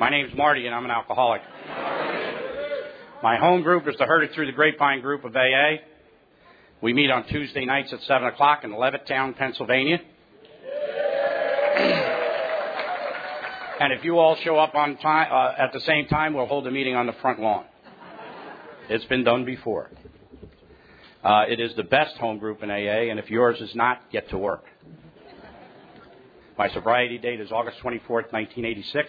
My name's Marty, and I'm an alcoholic. My home group is the Heard It Through the Grapevine group of AA. We meet on Tuesday nights at 7 o'clock in Levittown, Pennsylvania. And if you all show up on time at the same time, we'll hold a meeting on the front lawn. It's been done before. It is the best home group in AA, and if yours is not, get to work. My sobriety date is August 24th, 1986.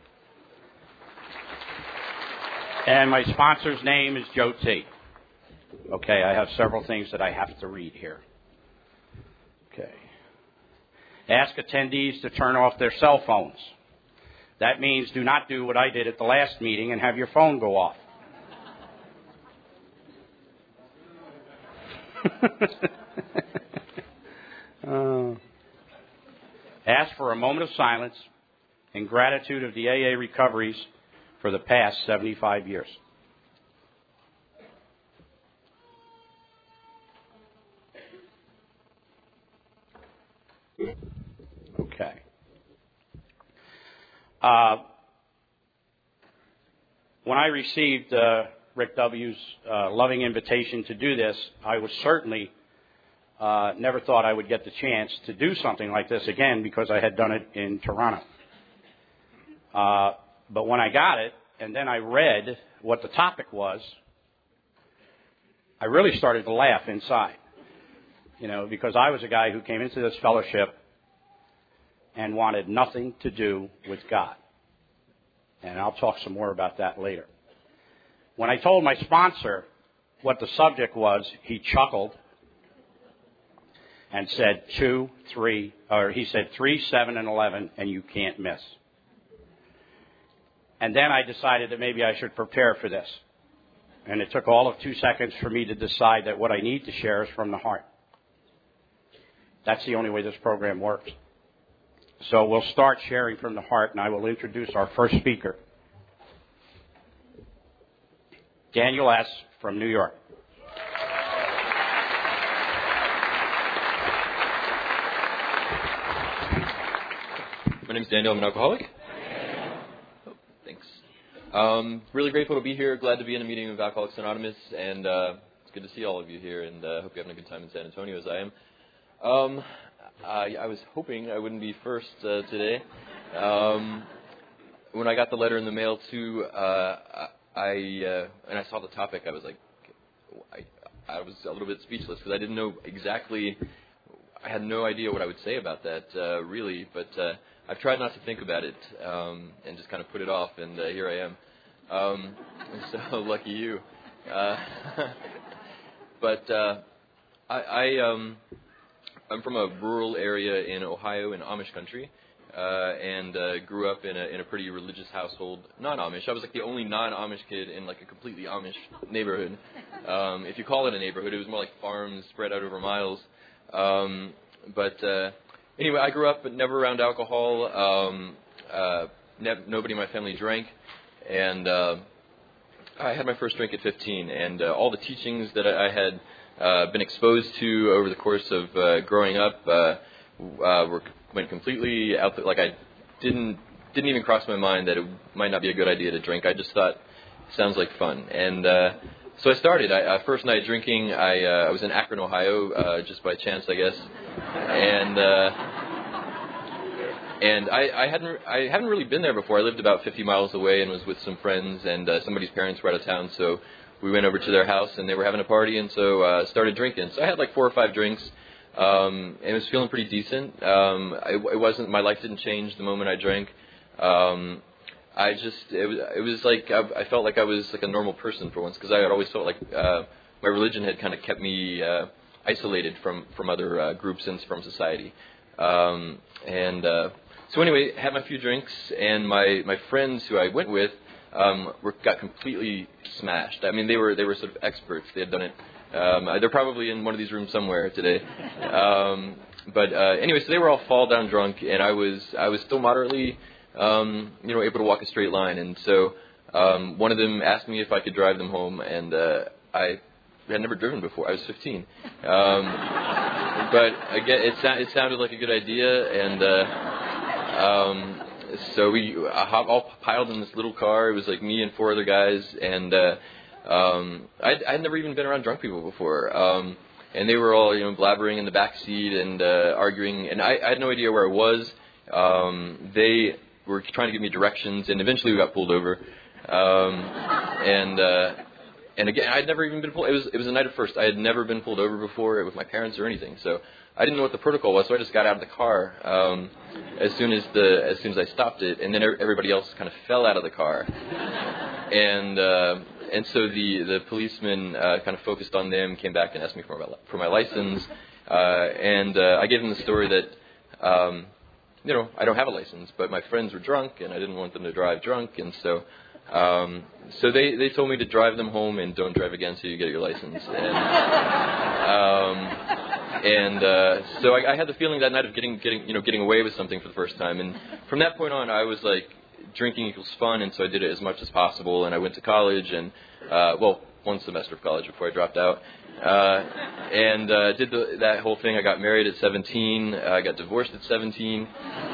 And my sponsor's name is Joe T. Okay, I have several things that I have to read here. Okay. Ask attendees to turn off their cell phones. That means do not do what I did at the last meeting and have your phone go off. Ask for a moment of silence in gratitude of the AA recoveries for the past 75 years. Okay. When I received Rick W.'s loving invitation to do this, I was certainly never thought I would get the chance to do something like this again because I had done it in Toronto. But when I got it, and then I read what the topic was, I really started to laugh inside. You know, because I was a guy who came into this fellowship and wanted nothing to do with God. And I'll talk some more about that later. When I told my sponsor what the subject was, he chuckled and said 2, 3, or he said 3, 7, and 11, and you can't miss. And then I decided that maybe I should prepare for this. And it took all of 2 seconds for me to decide that what I need to share is from the heart. That's the only way this program works. So we'll start sharing from the heart, and I will introduce our first speaker, Daniel S. from New York. My name is Daniel. I'm an alcoholic. Oh, thanks. Really grateful to be here. Glad to be in a meeting of Alcoholics Anonymous, and it's good to see all of you here, and hope you're having a good time in San Antonio as I am. I was hoping I wouldn't be first today. When I got the letter in the mail, too, and I saw the topic, I was like, I was a little bit speechless because I didn't know exactly, I had no idea what I would say about that, really, but I've tried not to think about it and just kind of put it off, and here I am. So lucky you. But I'm from a rural area in Ohio, in Amish country, and grew up in a pretty religious household, non-Amish. I was like the only non-Amish kid in like a completely Amish neighborhood. If you call it a neighborhood, it was more like farms spread out over miles. But anyway, I grew up but never around alcohol. Nobody in my family drank, and I had my first drink at 15, and all the teachings that I had been exposed to over the course of growing up went completely out. Like I didn't even cross my mind that it might not be a good idea to drink. I just thought it sounds like fun, and so I started. First night drinking, I was in Akron, Ohio, just by chance, I guess, and I hadn't really been there before. I lived about 50 miles away and was with some friends, and somebody's parents were out of town, so we went over to their house, and they were having a party, and so started drinking. So I had like 4 or 5 drinks, and was feeling pretty decent. It wasn't, my life didn't change the moment I drank. It was like I felt like I was like a normal person for once, because I had always felt like my religion had kind of kept me isolated from other groups and from society. So anyway, had my few drinks, and my friends who I went with got completely smashed. I mean, they were sort of experts. They had done it. They're probably in one of these rooms somewhere today. But anyway, so they were all fall down drunk, and I was still moderately, able to walk a straight line. And so one of them asked me if I could drive them home, and I had never driven before. I was 15. But again, it sounded like a good idea, and so we all piled in this little car. It was like me and 4 other guys, and I'd never even been around drunk people before. And they were all, blabbering in the back seat and arguing, and I had no idea where I was. They were trying to give me directions, and eventually we got pulled over. And again, I'd never even been pulled. It was a night of first. I had never been pulled over before with my parents or anything, so I didn't know what the protocol was. So I just got out of the car as soon as I stopped it, and then everybody else kind of fell out of the car, and so the policeman kind of focused on them, came back and asked me for my license, and I gave them the story that I don't have a license, but my friends were drunk, and I didn't want them to drive drunk, and so they told me to drive them home and don't drive again until you get your license, and so I had the feeling that night of getting away with something for the first time, and from that point on, I was like, drinking equals fun, and so I did it as much as possible, and I went to college, and one semester of college before I dropped out, and did that whole thing. I got married at 17, I got divorced at 17,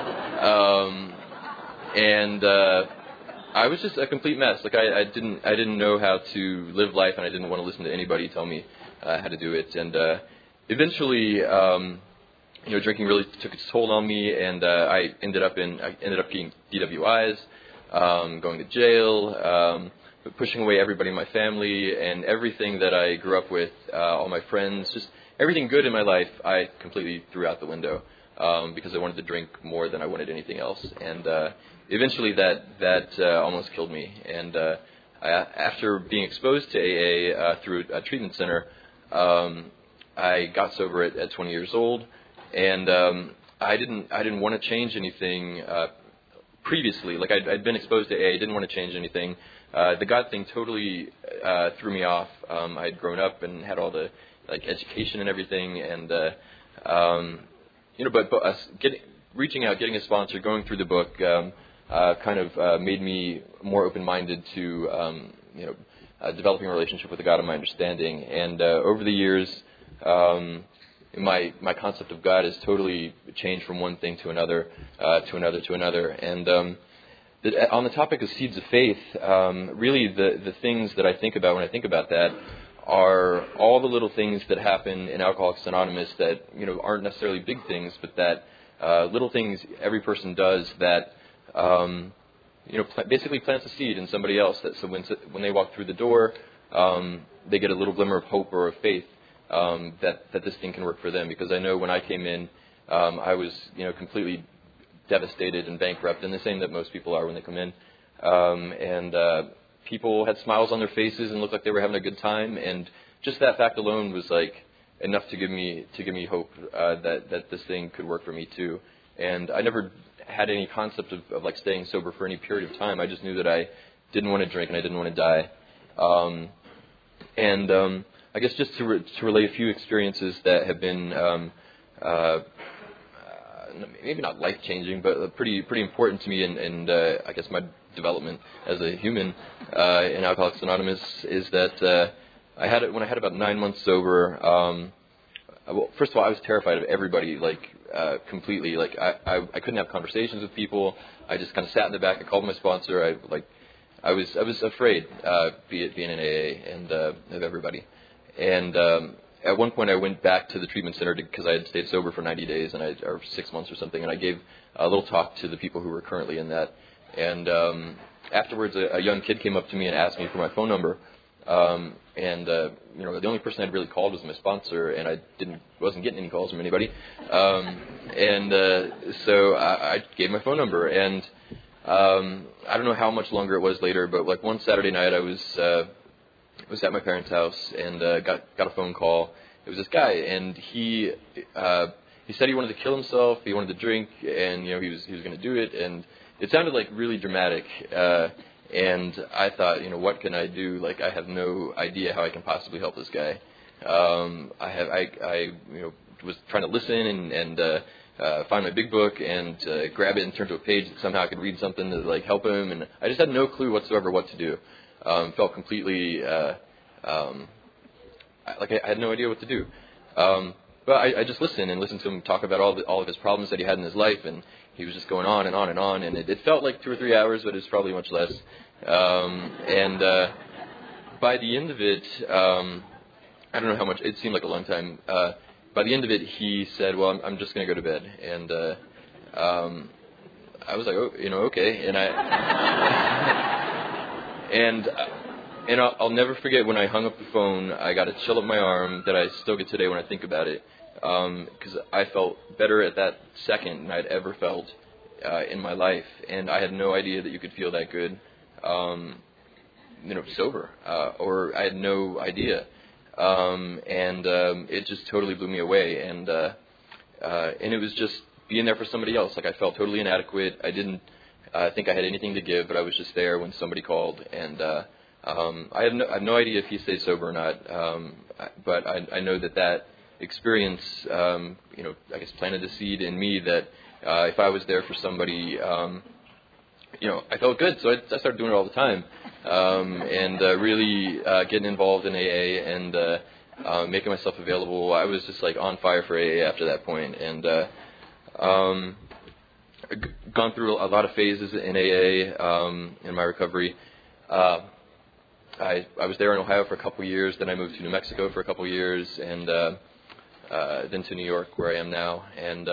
and I was just a complete mess. Like I didn't know how to live life, and I didn't want to listen to anybody tell me how to do it, and eventually, drinking really took its toll on me, and I ended up getting DWIs, going to jail, pushing away everybody in my family, and everything that I grew up with, all my friends, just everything good in my life, I completely threw out the window because I wanted to drink more than I wanted anything else, and eventually that almost killed me. And after being exposed to AA through a treatment center, I got sober at 20 years old. And I didn't want to change anything previously. Like I'd been exposed to AA, didn't want to change anything. The God thing totally threw me off. I'd grown up and had all the education and everything, and reaching out, getting a sponsor, going through the book, kind of made me more open-minded to developing a relationship with the God of my understanding. And over the years, my concept of God has totally changed from one thing to another, And on the topic of seeds of faith, really the things that I think about when I think about that are all the little things that happen in Alcoholics Anonymous that aren't necessarily big things, but that little things every person does that basically plants a seed in somebody else. That so when they walk through the door, they get a little glimmer of hope or of faith. That this thing can work for them, because I know when I came in, I was completely devastated and bankrupt, and the same that most people are when they come in. And people had smiles on their faces and looked like they were having a good time, and just that fact alone was like enough to give me hope that this thing could work for me too. And I never had any concept of like staying sober for any period of time. I just knew that I didn't want to drink and I didn't want to die. I guess just to relay a few experiences that have been maybe not life-changing, but pretty important to me, and I guess my development as a human in Alcoholics Anonymous is that when I had about 9 months sober. Well, first of all, I was terrified of everybody, completely. I couldn't have conversations with people. I just kind of sat in the back. I called my sponsor. I was afraid, being in AA and of everybody. And at one point, I went back to the treatment center because I had stayed sober for 90 days or 6 months or something, and I gave a little talk to the people who were currently in that. And afterwards, a young kid came up to me and asked me for my phone number. The only person I'd really called was my sponsor, and I wasn't getting any calls from anybody. So I gave my phone number, and I don't know how much longer it was later, but one Saturday night I was at my parents' house and got a phone call. It was this guy, and he said he wanted to kill himself. He wanted to drink, and he was going to do it, and it sounded like really dramatic. And I thought, what can I do? I have no idea how I can possibly help this guy. I was trying to listen and find my big book and grab it and turn to a page that somehow I could read something to help him. And I just had no clue whatsoever what to do. Felt completely I had no idea what to do. But I just listened to him talk about all of his problems that he had in his life, and he was just going on and on and on, and it felt like 2 or 3 hours, but it was probably much less. And by the end of it, I don't know how much, it seemed like a long time. By the end of it, he said, well, I'm just going to go to bed. And I was like, oh, okay. And and I'll never forget when I hung up the phone, I got a chill up my arm that I still get today when I think about it. Because I felt better at that second than I'd ever felt in my life. And I had no idea that you could feel that good, sober. Or I had no idea. It just totally blew me away. And it was just being there for somebody else. Like, I felt totally inadequate. I didn't think I had anything to give, but I was just there when somebody called. And I have no idea if he stayed sober or not. But I know that experience, I guess planted the seed in me that if I was there for somebody, I felt good. So I started doing it all the time. Really getting involved in AA and making myself available. I was just like on fire for AA after that point, and gone through a lot of phases in AA in my recovery. I was there in Ohio for a couple years, then I moved to New Mexico for a couple years, and then to New York, where I am now. And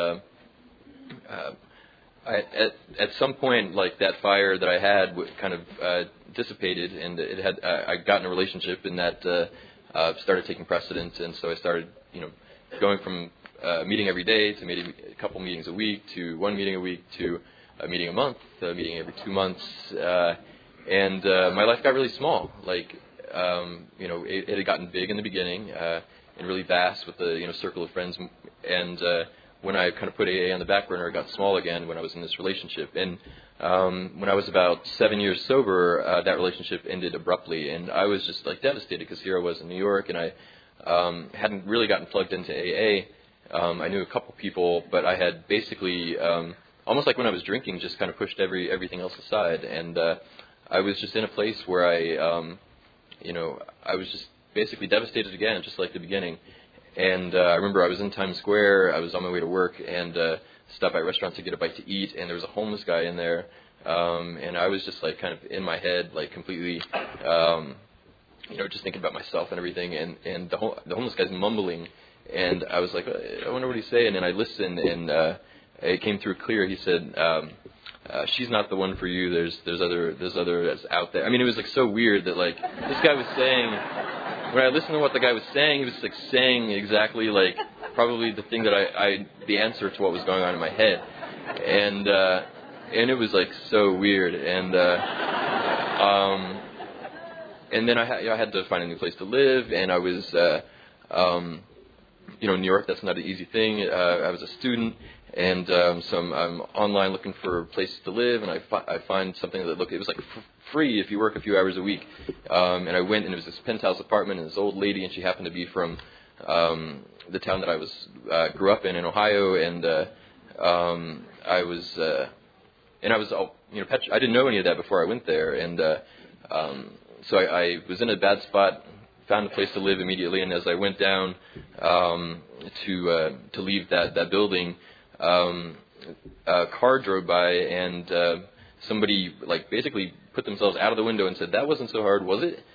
at some point, like, that fire that I had kind of dissipated, and I got in a relationship, and that started taking precedence, and so I started, going from meeting every day to maybe a couple meetings a week to one meeting a week to a meeting a month, a meeting every 2 months, and my life got really small. Like, it had gotten big in the beginning and really vast with the circle of friends, and when I kind of put AA on the back burner, it got small again when I was in this relationship. And when I was about 7 years sober, that relationship ended abruptly, and I was just like devastated because here I was in New York, and I hadn't really gotten plugged into AA. I knew a couple people, but I had basically, almost like when I was drinking, just kind of pushed everything else aside. And I was just in a place where I was just basically devastated again, just like the beginning. And I remember I was in Times Square, I was on my way to work, and stopped by a restaurant to get a bite to eat, and there was a homeless guy in there. And I was just like kind of in my head, like completely, just thinking about myself and everything. And the homeless guy's mumbling. And I was like, I wonder what he's saying. And I listened, and it came through clear. He said, she's not the one for you. There's others out there. I mean, it was like so weird that like this guy was saying, when I listened to what the guy was saying, he was like saying exactly like probably the thing that the answer to what was going on in my head. And it was like so weird. And then I had to find a new place to live, and I was, in New York, that's not an easy thing. I was a student, and so I'm online looking for places to live, and I find something that it was like free if you work a few hours a week. And I went, and it was this penthouse apartment, and this old lady, and she happened to be from the town that I grew up in Ohio, and I was I didn't know any of that before I went there, and so I was in a bad spot. Found a place to live immediately, and as I went down to leave that building, a car drove by, and somebody like basically put themselves out of the window and said, "That wasn't so hard, was it?"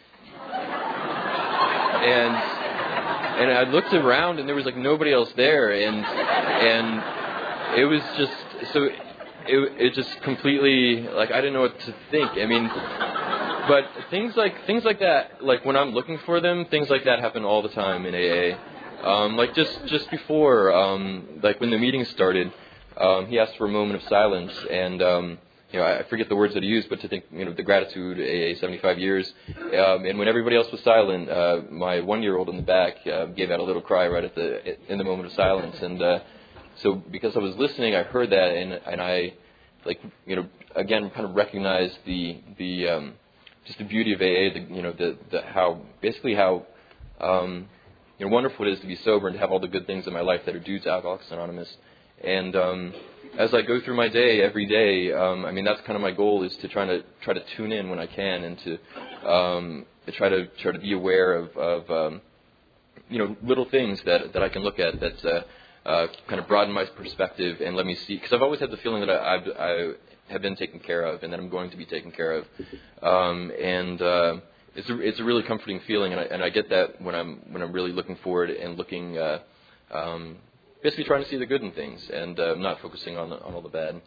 And I looked around, and there was like nobody else there, and it was just so it just completely like I didn't know what to think. I mean. But things like that, like when I'm looking for them, things like that happen all the time in AA. Like just before, like when the meeting started, he asked for a moment of silence, and I forget the words that he used, but to think, the gratitude, AA 75 years. And when everybody else was silent, my 1-year-old in the back gave out a little cry right in the moment of silence, and so because I was listening, I heard that, and I, like, again kind of recognized the just the beauty of AA, how wonderful it is to be sober and to have all the good things in my life that are due to Alcoholics Anonymous. And as I go through my day every day, that's kind of my goal, is to try to tune in when I can, and to try to be aware of little things that I can look at that kind of broadened my perspective and let me see, because I've always had the feeling that I have been taken care of and that I'm going to be taken care of, it's a really comforting feeling, and I get that when I'm really looking forward and looking, basically trying to see the good in things and not focusing on all the bad,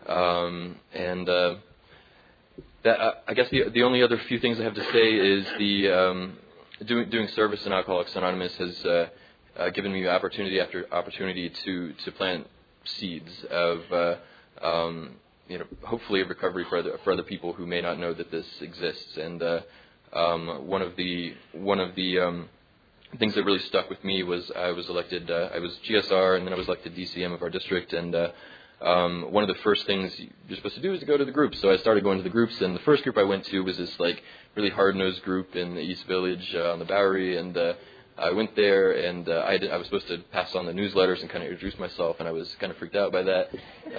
that I guess the only other few things I have to say is the doing service in Alcoholics Anonymous has given me opportunity after opportunity to plant seeds of hopefully a recovery for other people who may not know that this exists. And one of the things that really stuck with me was I was elected. I was GSR, and then I was elected DCM of our district. And one of the first things you're supposed to do is to go to the groups. So I started going to the groups, and the first group I went to was this like really hard-nosed group in the East Village on the Bowery, and I went there, and I was supposed to pass on the newsletters and kind of introduce myself, and I was kind of freaked out by that.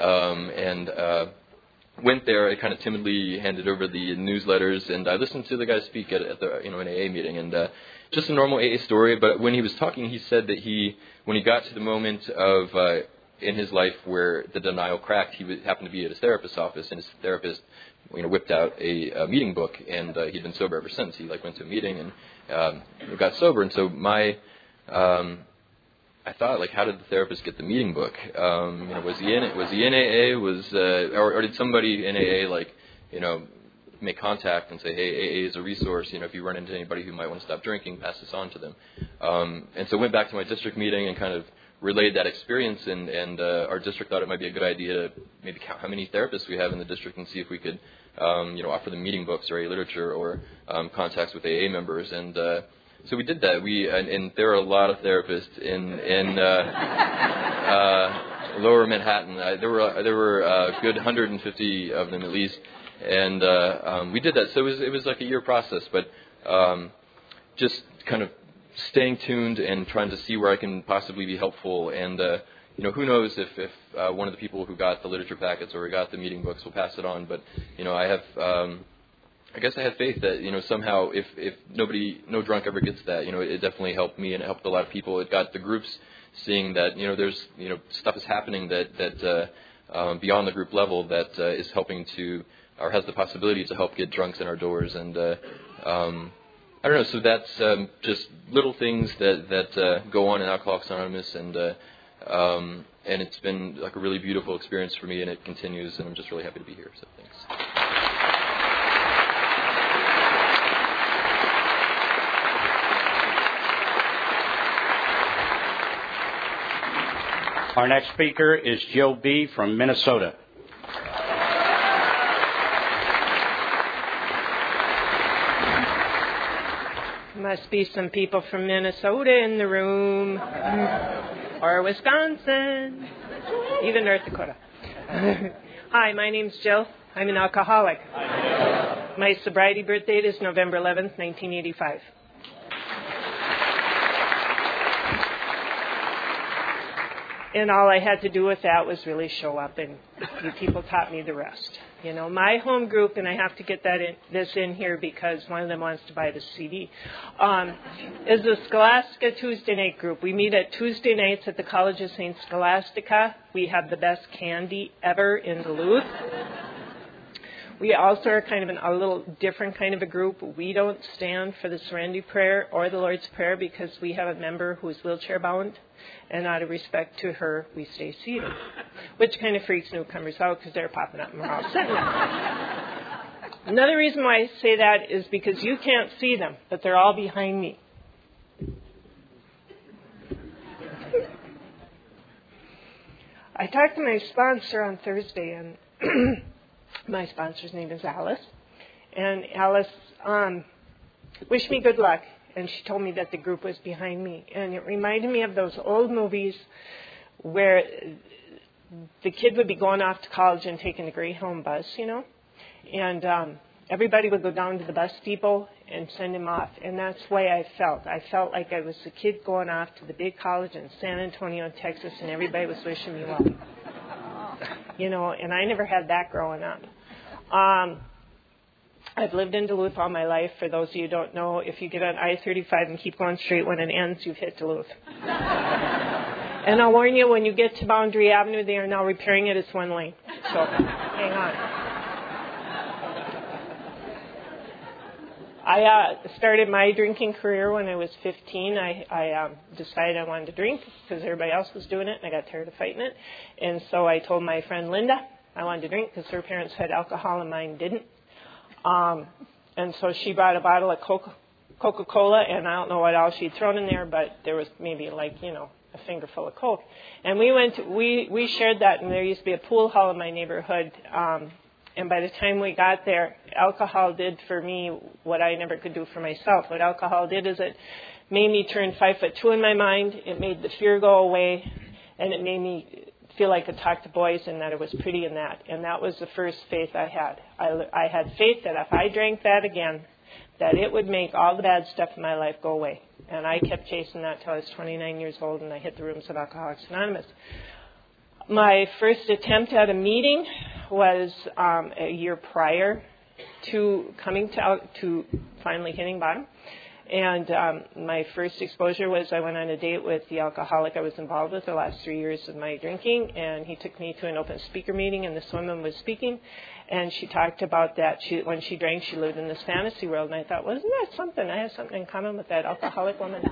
Went there, I kind of timidly handed over the newsletters, and I listened to the guy speak at the an AA meeting, and just a normal AA story. But when he was talking, he said that when he got to the moment of in his life where the denial cracked, he happened to be at his therapist's office, and his therapist whipped out a meeting book, and he'd been sober ever since. He went to a meeting and got sober, and so I thought, how did the therapist get the meeting book? Was he in AA? Or did somebody in AA make contact and say, hey, AA is a resource. If you run into anybody who might want to stop drinking, pass this on to them. And so went back to my district meeting and kind of relayed that experience. And our district thought it might be a good idea to maybe count how many therapists we have in the district and see if we could, offer them meeting books or AA literature or contacts with AA members. And so we did that. And there are a lot of therapists in Lower Manhattan. There were a good 150 of them at least, and we did that. So it was like a year process, but just kind of staying tuned and trying to see where I can possibly be helpful. And who knows if one of the people who got the literature packets or got the meeting books will pass it on. But I guess I have faith that, somehow if no drunk ever gets that, it definitely helped me and it helped a lot of people. It got the groups seeing that, there's, stuff is happening that beyond the group level that is helping to, or has the possibility to help get drunks in our doors. And I don't know, so that's just little things that go on in Alcoholics Anonymous, and it's been like a really beautiful experience for me, and it continues, and I'm just really happy to be here, so thanks. Our next speaker is Jill B. from Minnesota. Must be some people from Minnesota in the room, or Wisconsin, even North Dakota. Hi, my name's Jill. I'm an alcoholic. My sobriety birth date is November 11th, 1985. And all I had to do with that was really show up, and you people taught me the rest. My home group, and I have to get this in here because one of them wants to buy the CD, is the Scholastica Tuesday night group. We meet at Tuesday nights at the College of St. Scholastica. We have the best candy ever in Duluth. We also are kind of a little different kind of a group. We don't stand for the Serenity Prayer or the Lord's Prayer because we have a member who is wheelchair bound, and out of respect to her, we stay seated, which kind of freaks newcomers out because they're popping up and we're all sitting there. Another reason why I say that is because you can't see them, but they're all behind me. I talked to my sponsor on Thursday, and my sponsor's name is Alice. And Alice wished me good luck, and she told me that the group was behind me. And it reminded me of those old movies where the kid would be going off to college and taking the Greyhound bus, and everybody would go down to the bus depot and send him off. And that's the way I felt. I felt like I was the kid going off to the big college in San Antonio, Texas, and everybody was wishing me well. And I never had that growing up. I've lived in Duluth all my life. For those of you who don't know, if you get on I-35 and keep going straight when it ends, you've hit Duluth. And I'll warn you, when you get to Boundary Avenue, they are now repairing it. It's one lane. So hang on. I started my drinking career when I was 15. I decided I wanted to drink because everybody else was doing it, and I got tired of fighting it. And so I told my friend Linda I wanted to drink because her parents had alcohol and mine didn't. And so she bought a bottle of Coca-Cola, and I don't know what else she'd thrown in there, but there was maybe a fingerful of Coke. And we shared that, and there used to be a pool hall in my neighborhood. And by the time we got there, alcohol did for me what I never could do for myself. What alcohol did is it made me turn 5'2" in my mind. It made the fear go away, and it made me feel like I could talk to boys and that it was pretty in that. And that was the first faith I had. I had faith that if I drank that again, that it would make all the bad stuff in my life go away. And I kept chasing that till I was 29 years old, and I hit the rooms of Alcoholics Anonymous. My first attempt at a meeting was a year prior to coming to finally hitting bottom. And my first exposure was I went on a date with the alcoholic I was involved with the last 3 years of my drinking, and he took me to an open speaker meeting, and this woman was speaking, and she talked about that when she drank, she lived in this fantasy world, and I thought, well, isn't that something? I have something in common with that alcoholic woman.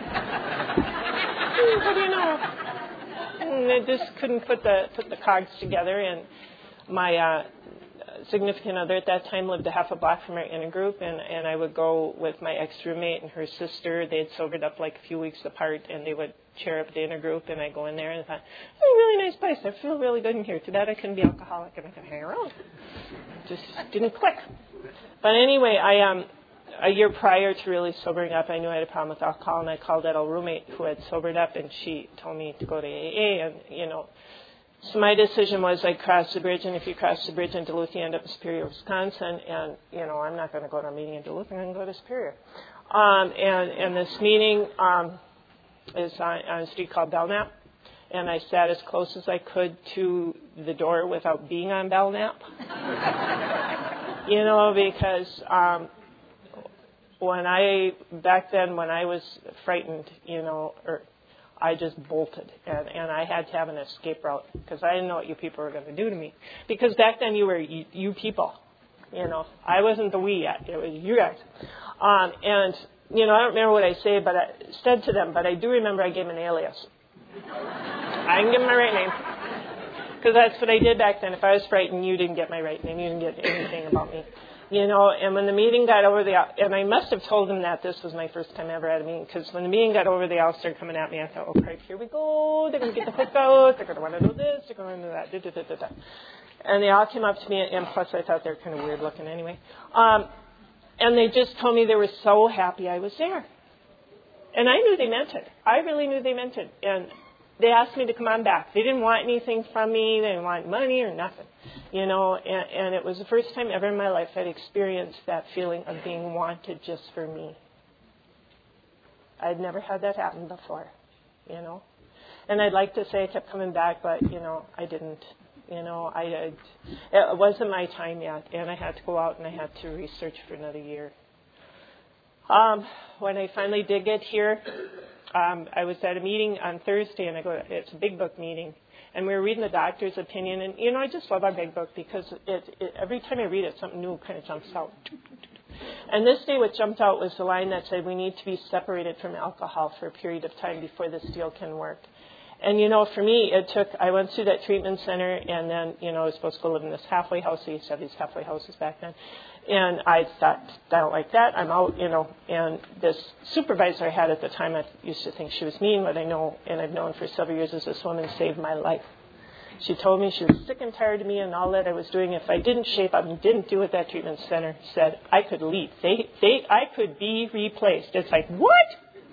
What do you know? And I just couldn't put the cogs together, and my significant other at that time lived a half a block from our inner group, and I would go with my ex-roommate and her sister. They had sobered up like a few weeks apart, and they would chair up the inner group, and I'd go in there and I thought, oh, really nice place. I feel really good in here. Too bad I couldn't be alcoholic and I could hang around. Just didn't click. But anyway, a year prior to really sobering up, I knew I had a problem with alcohol, and I called that old roommate who had sobered up, and she told me to go to AA, and, so my decision was I'd cross the bridge, and if you cross the bridge in Duluth, you end up in Superior, Wisconsin, and, I'm not going to go to a meeting in Duluth, I'm going to go to Superior. And this meeting is on a street called Belknap, and I sat as close as I could to the door without being on Belknap, because back then when I was frightened, I just bolted, and I had to have an escape route because I didn't know what you people were going to do to me. Because back then you were you people, I wasn't the we yet; it was you guys. And I don't remember what I said to them, but I do remember I gave them an alias. I didn't give them my right name because that's what I did back then. If I was frightened, you didn't get my right name; you didn't get anything about me. And when the meeting got over and I must have told them that this was my first time ever at a meeting, because when the meeting got over, they all started coming at me. I thought, oh, Christ, here we go. They're going to get the hook out. They're going to want to do this. They're going to do that. And they all came up to me, and plus I thought they were kind of weird looking anyway. And they just told me they were so happy I was there. And I knew they meant it. I really knew they meant it. And they asked me to come on back. They didn't want anything from me. They didn't want money or nothing. And it was the first time ever in my life I'd experienced that feeling of being wanted just for me. I'd never had that happen before, And I'd like to say I kept coming back, but, I didn't. It wasn't my time yet, and I had to go out and I had to research for another year. When I finally did get here, I was at a meeting on Thursday, and it's a Big Book meeting, and we were reading the doctor's opinion, and, I just love our Big Book because every time I read it, something new kind of jumps out. And this day what jumped out was the line that said we need to be separated from alcohol for a period of time before this deal can work. And, for me, I went through that treatment center, and then, I was supposed to go live in this halfway house. They used to have these halfway houses back then. And I thought, I don't like that. I'm out, And this supervisor I had at the time, I used to think she was mean, but I know, and I've known for several years, is this woman saved my life. She told me she was sick and tired of me and all that I was doing. If I didn't shape up and didn't do what that treatment center said, I could leave. I could be replaced. It's like, what?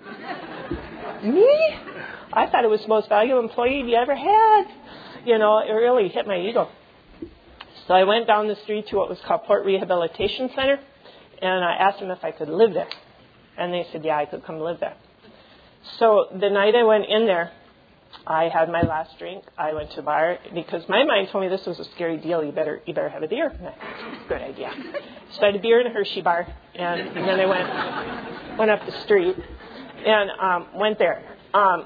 Me? I thought it was the most valuable employee you ever had. It really hit my ego. So I went down the street to what was called Port Rehabilitation Center, and I asked them if I could live there. And they said, yeah, I could come live there. So the night I went in there, I had my last drink. I went to a bar because my mind told me this was a scary deal. You better have a beer. Good idea. So I had a beer in a Hershey bar, and then I went up the street and went there.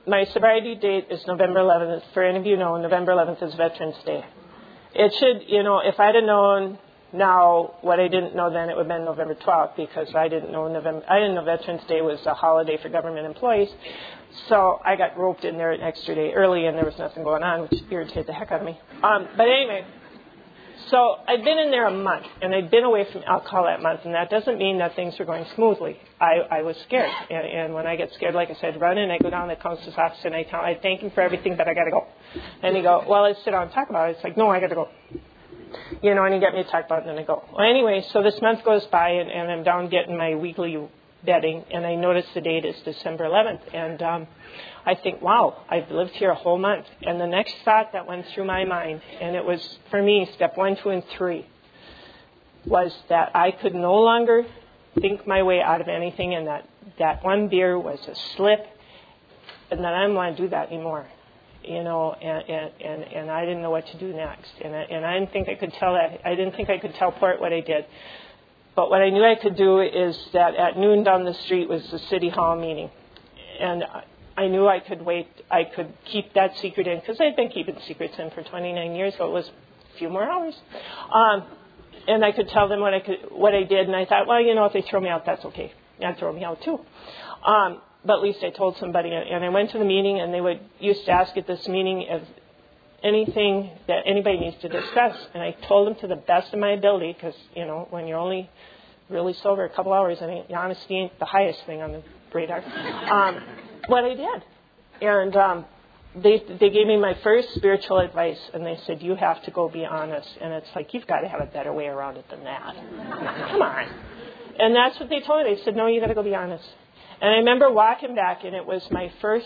my sobriety date is November 11th. For any of you know, November 11th is Veterans Day. It should, if I'd have known now what I didn't know then, it would have been November 12th, because I didn't know Veterans Day was a holiday for government employees. So I got roped in there an extra day early, and there was nothing going on, which irritated the heck out of me. But anyway, so I'd been in there a month, and I'd been away from alcohol that month, and that doesn't mean that things were going smoothly. I was scared, and when I get scared, like I said, run in, I go down to the counselor's office, and I thank him for everything, but I got to go. And he go, well, let's sit down and talk about it. It's like, no, I got to go. And he get me to talk about it, and then I go. Well, anyway, so this month goes by, and I'm down getting my weekly bedding, and I notice the date is December 11th, and I think, wow, I've lived here a whole month. And the next thought that went through my mind, and it was, for me, step 1, 2, and 3, was that I could no longer think my way out of anything, and that one beer was a slip, and that I didn't want to do that anymore. And I didn't know what to do next. And I didn't think I could tell that. I didn't think I could tell Port what I did. But what I knew I could do is that at noon down the street was the city hall meeting. And I knew I could wait. I could keep that secret in, because I'd been keeping secrets in for 29 years, so it was a few more hours. And I could tell them what I did. And I thought, well, if they throw me out, that's okay. They'd throw me out too. But at least I told somebody. And I went to the meeting, and they used to ask at this meeting if anything that anybody needs to discuss. And I told them to the best of my ability, because, when you're only really sober a couple hours, honesty ain't the highest thing on the radar, what I did. And they gave me my first spiritual advice, and they said, you have to go be honest. And it's like, you've got to have a better way around it than that. Come on. And that's what they told me. They said, no, you got to go be honest. And I remember walking back, and it was my first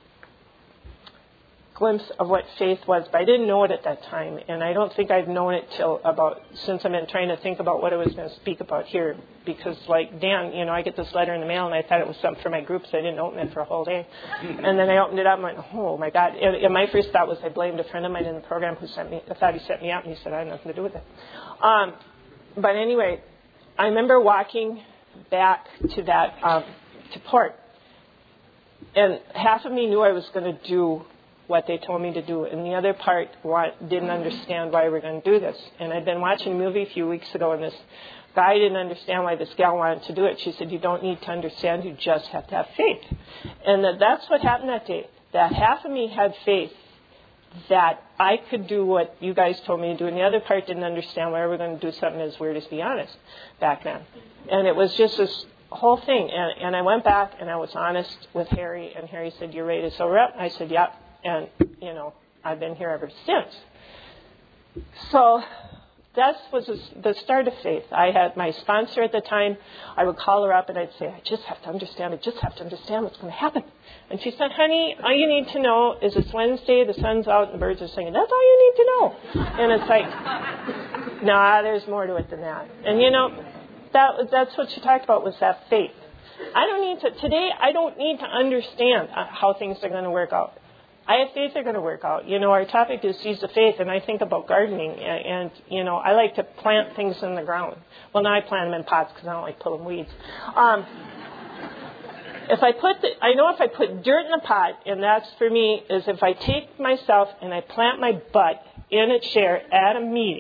glimpse of what faith was, but I didn't know it at that time, and I don't think I've known it since I've been trying to think about what I was going to speak about here, because like Dan, I get this letter in the mail, and I thought it was something for my group, so I didn't open it for a whole day, and then I opened it up, and went, oh my God, and my first thought was I blamed a friend of mine in the program who I thought he set me up, and he said I had nothing to do with it. But anyway, I remember walking back to that, to Port, and half of me knew I was going to do what they told me to do, and the other part didn't understand why we were going to do this. And I'd been watching a movie a few weeks ago, and this guy didn't understand why this gal wanted to do it. She said, you don't need to understand, you just have to have faith. And that's what happened that day. That half of me had faith that I could do what you guys told me to do, and the other part didn't understand why we were going to do something as weird as be honest back then. And it was just this whole thing. And I went back, and I was honest with Harry, and Harry said, you're ready to sober up? I said, yep. And, I've been here ever since. So that was the start of faith. I had my sponsor at the time. I would call her up, and I'd say, I just have to understand what's going to happen. And she said, honey, all you need to know is it's Wednesday, the sun's out, and the birds are singing. That's all you need to know. And it's like, nah, there's more to it than that. And, that's what she talked about was that faith. Today I don't need to understand how things are going to work out. I have faith they're going to work out. Our topic is Seeds of Faith, and I think about gardening, and I like to plant things in the ground. Well, now I plant them in pots because I don't like pulling weeds. If I put dirt in a pot, and that's for me, is if I take myself and I plant my butt in a chair at a meeting,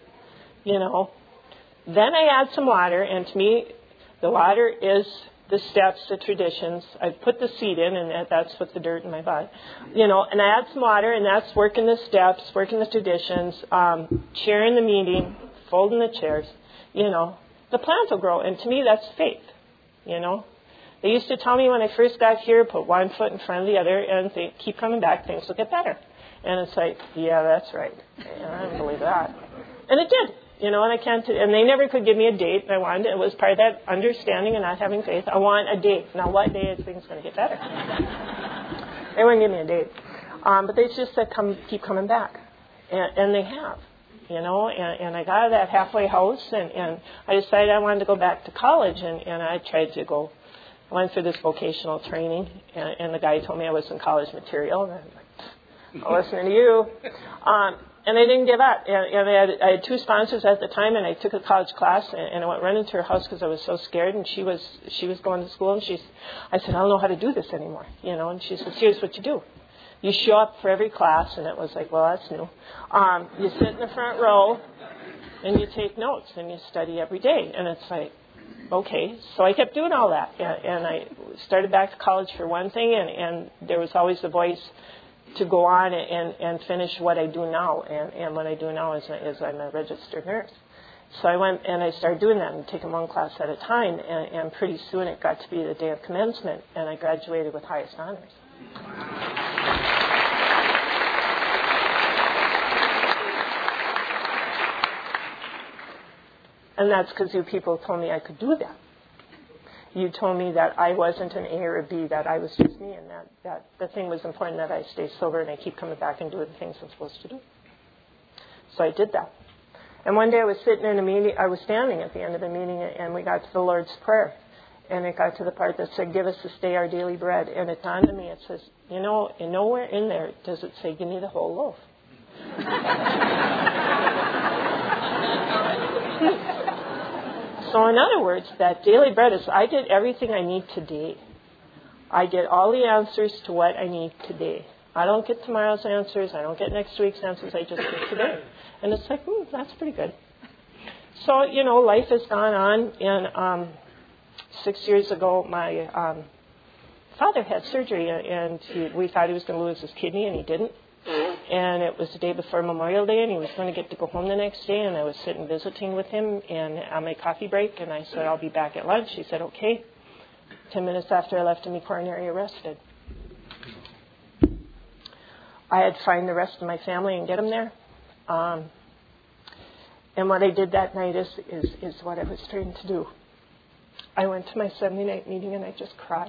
then I add some water, and to me, the water is the steps, the traditions. I put the seed in, and that's what the dirt in my butt. And I add some water, and that's working the steps, working the traditions, chairing the meeting, folding the chairs. The plants will grow, and to me, that's faith. They used to tell me when I first got here, put one foot in front of the other, and keep coming back, things will get better. And it's like, yeah, that's right. I don't believe that. And it did. And they never could give me a date. It was part of that understanding and not having faith. I want a date. Now, what day is things going to get better? They wouldn't give me a date. But they just said, keep coming back. And they have, and I got out of that halfway house, and I decided I wanted to go back to college, and I tried to go. I went through this vocational training, and the guy told me I was in college material, and I'm like, I'm listening to you. And I didn't give up. And I had 2 sponsors at the time, and I took a college class, and I went running to her house because I was so scared. And she was going to school, and I said, I don't know how to do this anymore, And she said, here's what you do. You show up for every class, and it was like, well, that's new. You sit in the front row, and you take notes, and you study every day. And it's like, okay. So I kept doing all that, and I started back to college for one thing, and there was always the voice to go on and finish what I do now. And what I do now is I'm a registered nurse. So I went and I started doing that and taking one class at a time. And pretty soon it got to be the day of commencement, and I graduated with highest honors. And that's because you people told me I could do that. You told me that I wasn't an A or a B, that I was just me, and that the thing was important that I stay sober and I keep coming back and doing the things I'm supposed to do. So I did that. And one day I was sitting in a meeting, I was standing at the end of the meeting, and we got to the Lord's Prayer. And it got to the part that said, give us this day our daily bread. And it dawned on me, it says, and nowhere in there does it say, give me the whole loaf. So in other words, that daily bread is, I get everything I need today. I get all the answers to what I need today. I don't get tomorrow's answers. I don't get next week's answers. I just get today. And it's like, that's pretty good. So, life has gone on. And 6 years ago, my father had surgery, and we thought he was going to lose his kidney, and he didn't. And it was the day before Memorial Day, and he was going to get to go home the next day, and I was sitting visiting with him and on my coffee break, and I said, I'll be back at lunch. He said, okay. 10 minutes after I left him, he coronary arrested. I had to find the rest of my family and get them there. And what I did that night is what I was trained to do. I went to my Sunday night meeting, and I just cried.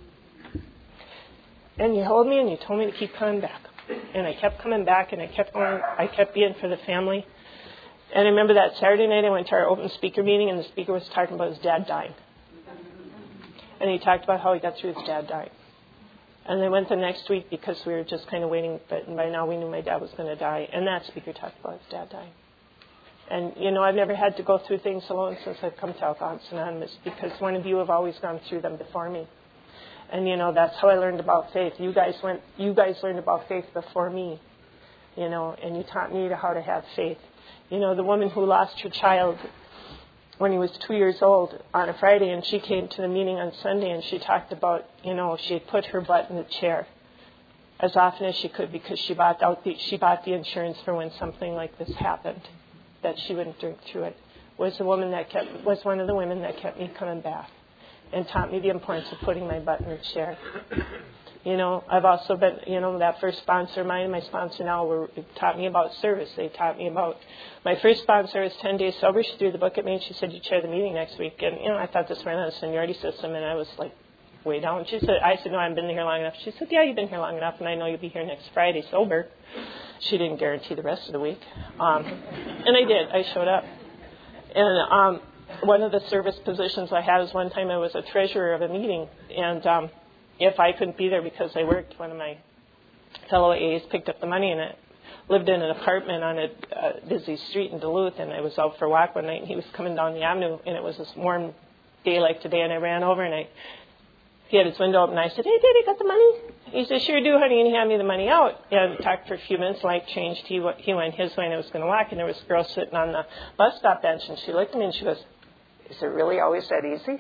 And you held me, and you told me to keep coming back. And I kept coming back, and I kept going. I kept being for the family. And I remember that Saturday night I went to our open speaker meeting, and the speaker was talking about his dad dying. And he talked about how he got through his dad dying. And I went the next week because we were just kind of waiting, but by now we knew my dad was going to die. And that speaker talked about his dad dying. And, I've never had to go through things alone since I've come to Alcoholics Anonymous, because one of you have always gone through them before me. And, that's how I learned about faith. You guys learned about faith before me, and you taught me how to have faith. The woman who lost her child when he was 2 years old on a Friday, and she came to the meeting on Sunday, and she talked about, she had put her butt in the chair as often as she could because she bought the insurance for when something like this happened, that she wouldn't drink through it. Was one of the women that kept me coming back and taught me the importance of putting my butt in the chair. I've also been, that first sponsor of mine and my sponsor now taught me about service. They taught me about, my first sponsor was 10 days sober. She threw the book at me and she said, you chair the meeting next week. And, I thought this ran on a seniority system, and I was like, way down. I said, no, I haven't been here long enough. She said, yeah, you've been here long enough, and I know you'll be here next Friday sober. She didn't guarantee the rest of the week. And I did. I showed up. And one of the service positions I had was one time I was a treasurer of a meeting, and if I couldn't be there because I worked, one of my fellow AAs picked up the money, and I lived in an apartment on a busy street in Duluth, and I was out for a walk one night, and he was coming down the avenue, and it was this warm day like today, and I ran over, and he had his window open, and I said, hey, Daddy, got the money? He said, sure do, honey, and he handed me the money out, and talked for a few minutes, light changed, he went his way, and I was going to walk, and there was a girl sitting on the bus stop bench, and she looked at me, and she goes, is it really always that easy?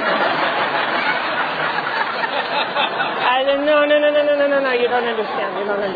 I said, no, you don't understand.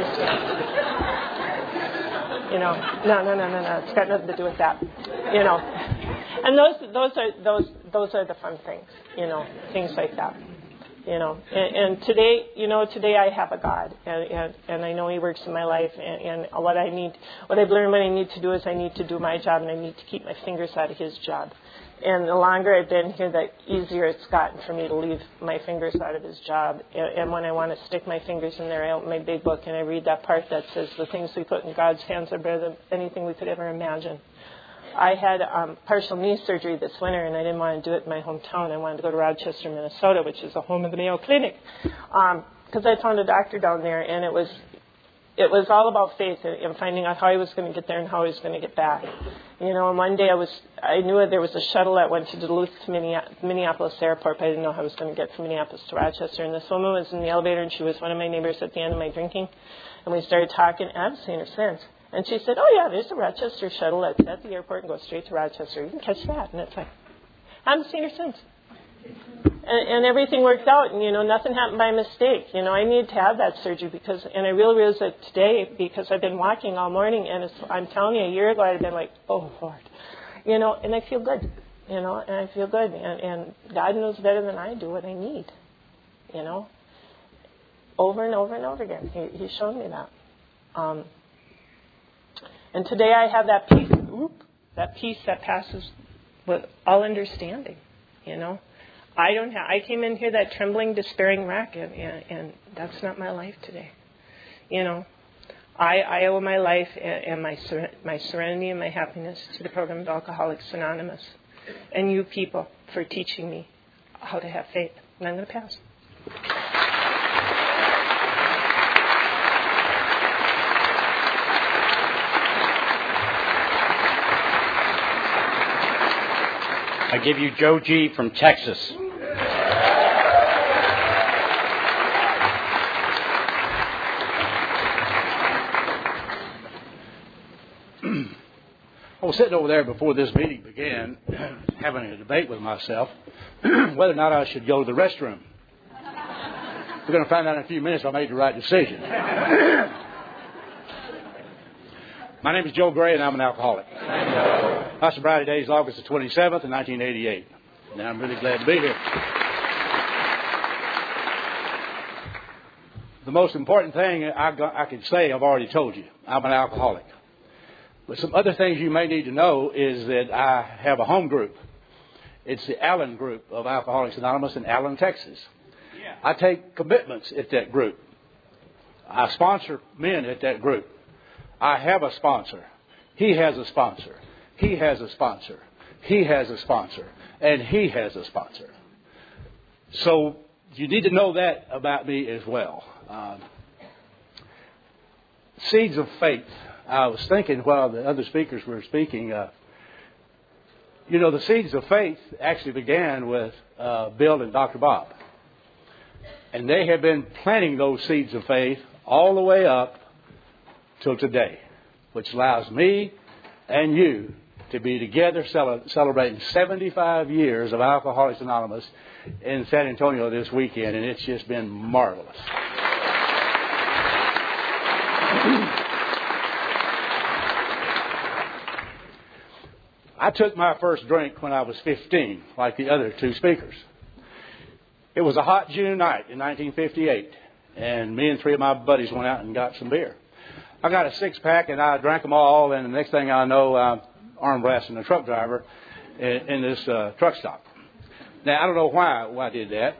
No, it's got nothing to do with that, And those are the fun things, things like that, And today I have a God, and I know He works in my life, and what I've learned what I need to do is I need to do my job, and I need to keep my fingers out of His job. And the longer I've been here, the easier it's gotten for me to leave my fingers out of His job. And when I want to stick my fingers in there, I open my big book and I read that part that says the things we put in God's hands are better than anything we could ever imagine. I had partial knee surgery this winter, and I didn't want to do it in my hometown. I wanted to go to Rochester, Minnesota, which is the home of the Mayo Clinic, because I found a doctor down there, and it was it was all about faith and finding out how I was going to get there and how I was going to get back. And one day I knew there was a shuttle that went to Duluth to Minneapolis Airport, but I didn't know how I was going to get from Minneapolis to Rochester. And this woman was in the elevator, and she was one of my neighbors at the end of my drinking. And we started talking, and I haven't seen her since. And she said, oh, yeah, there's a Rochester shuttle that's at the airport and goes straight to Rochester. You can catch that. And it's like, I haven't seen her since. And everything worked out, and, nothing happened by mistake. I needed to have that surgery and I really realized it today because I've been walking all morning, and I'm telling you, a year ago I'd have been like, oh, Lord. And I feel good, and I feel good. And God knows better than I do what I need, over and over and over again. He's shown me that. And today I have that peace that passes with all understanding, I came in here that trembling, despairing wreck, and that's not my life today. I owe my life and my serenity and my happiness to the program of Alcoholics Anonymous and you people for teaching me how to have faith. And I'm going to pass. I give you Joe G. from Texas. I was sitting over there before this meeting began, having a debate with myself whether or not I should go to the restroom. We're going to find out in a few minutes if I made the right decision. My name is Joe Gray, and I'm an alcoholic. My sobriety date is August the 27th, 1988. And I'm really glad to be here. The most important thing I can say, I've already told you. I'm an alcoholic. But some other things you may need to know is that I have a home group. It's the Allen Group of Alcoholics Anonymous in Allen, Texas. Yeah. I take commitments at that group. I sponsor men at that group. I have a sponsor. He has a sponsor. He has a sponsor. He has a sponsor. And he has a sponsor. So you need to know that about me as well. Seeds of faith. I was thinking while the other speakers were speaking, the seeds of faith actually began with Bill and Dr. Bob. And they have been planting those seeds of faith all the way up till today, which allows me and you to be together celebrating 75 years of Alcoholics Anonymous in San Antonio this weekend, and it's just been marvelous. I took my first drink when I was 15, like the other two speakers. It was a hot June night in 1958, and me and three of my buddies went out and got some beer. I got a six-pack, and I drank them all, and the next thing I know, I'm arm blasting a truck driver in this truck stop. Now, I don't know why I did that,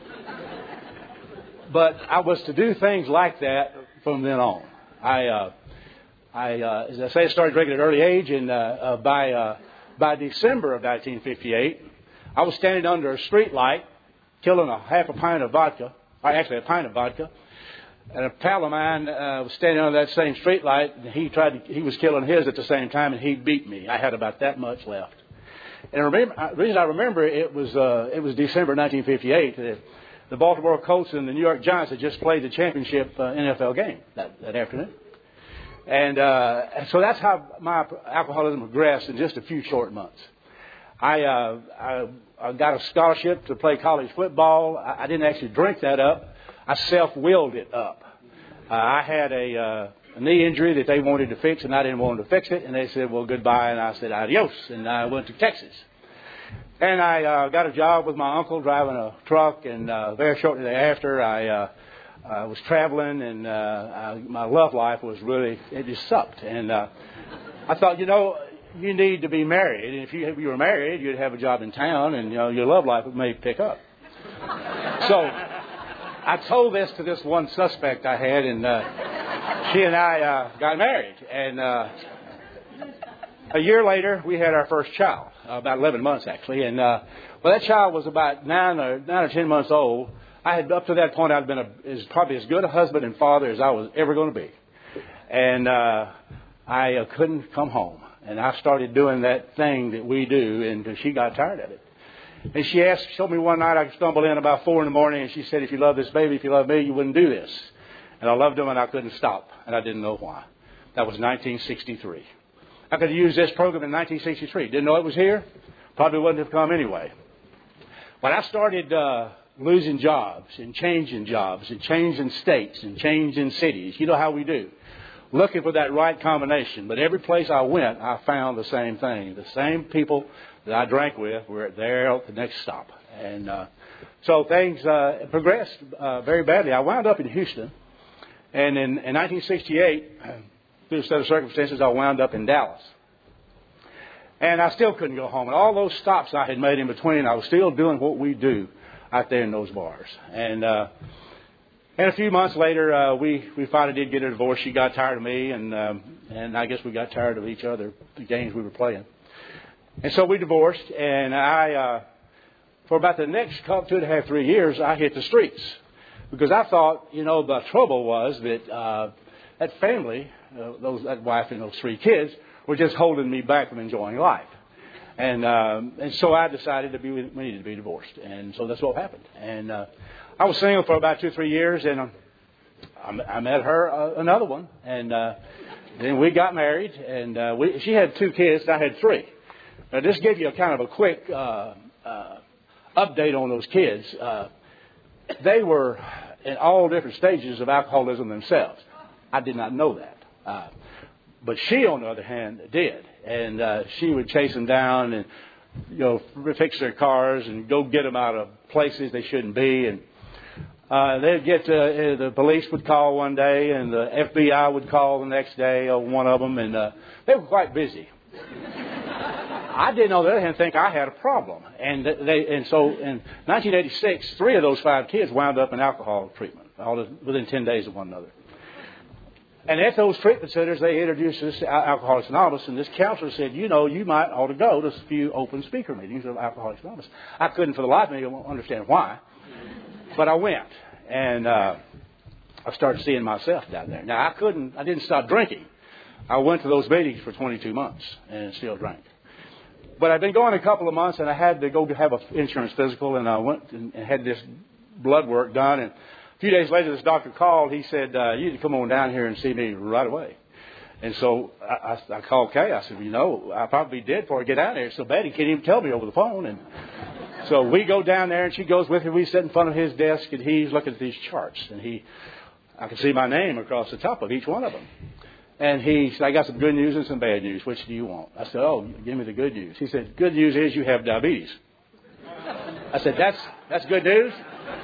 but I was to do things like that from then on. As I say, I started drinking at an early age, and by December of 1958, I was standing under a street light, killing a pint of vodka, and a pal of mine was standing under that same street light, and he was killing his at the same time, and he beat me. I had about that much left. And the reason I remember it was December 1958. The Baltimore Colts and the New York Giants had just played the championship NFL game that afternoon. And so that's how my alcoholism progressed in just a few short months. I got a scholarship to play college football. I didn't actually drink that up. I self-willed it up. I had a knee injury that they wanted to fix, and I didn't want to fix it. And they said, well, goodbye. And I said, adios. And I went to Texas. And I got a job with my uncle driving a truck. And very shortly thereafter, I was traveling, and my love life was it just sucked. And I thought, you need to be married. And if you were married, you'd have a job in town, and your love life may pick up. So I told this to this one suspect I had, and she and I got married. And a year later, we had our first child, about 11 months actually. And that child was about 9 or 10 months old. I had, up to that point, I'd been probably as good a husband and father as I was ever going to be. And I couldn't come home. And I started doing that thing that we do, and she got tired of it. And she told me one night, I stumbled in about 4 in the morning, and she said, if you love this baby, if you love me, you wouldn't do this. And I loved him, and I couldn't stop, and I didn't know why. That was 1963. I could have used this program in 1963. Didn't know it was here. Probably wouldn't have come anyway. When I started losing jobs and changing states and changing cities, you know how we do. Looking for that right combination. But every place I went, I found the same thing. The same people that I drank with were there at the next stop. And so things progressed very badly. I wound up in Houston. And in 1968, through a set of circumstances, I wound up in Dallas. And I still couldn't go home. And all those stops I had made in between, I was still doing what we do out there in those bars. And a few months later, we finally did get a divorce. She got tired of me, and I guess we got tired of each other, the games we were playing. And so we divorced, and I, for about the next 2.5, 3 years, I hit the streets. Because I thought, the trouble was that that family, that wife and those 3 kids, were just holding me back from enjoying life. And so I decided we needed to be divorced. And so that's what happened. And I was single for about 2 or 3 years, and I met her, another one. And then we got married, and she had 2 kids, and I had 3. Now, just give you a kind of a quick update on those kids. They were in all different stages of alcoholism themselves. I did not know that. But she, on the other hand, did. And she would chase them down and, fix their cars and go get them out of places they shouldn't be. And they'd get the police would call one day, and the FBI would call the next day, one of them, and they were quite busy. I didn't, on the other hand, think I had a problem. And so in 1986, 3 of those 5 kids wound up in alcohol treatment, all within 10 days of one another. And at those treatment centers, they introduced us to Alcoholics Anonymous, and this counselor said, you might ought to go to a few open speaker meetings of Alcoholics Anonymous. I couldn't for the life of me understand why, but I went, and I started seeing myself down there. Now, I didn't stop drinking. I went to those meetings for 22 months and still drank. But I'd been going a couple of months, and I had to go have an insurance physical, and I went and had this blood work done. And a few days later, this doctor called. He said, you need to come on down here and see me right away. And so I called Kay. I said, I'll probably be dead before I get out there. It's so bad he can't even tell me over the phone. And so we go down there, and she goes with me. We sit in front of his desk, and he's looking at these charts. And I can see my name across the top of each one of them. And he said, I got some good news and some bad news. Which do you want? I said, give me the good news. He said, good news is you have diabetes. I said, that's good news?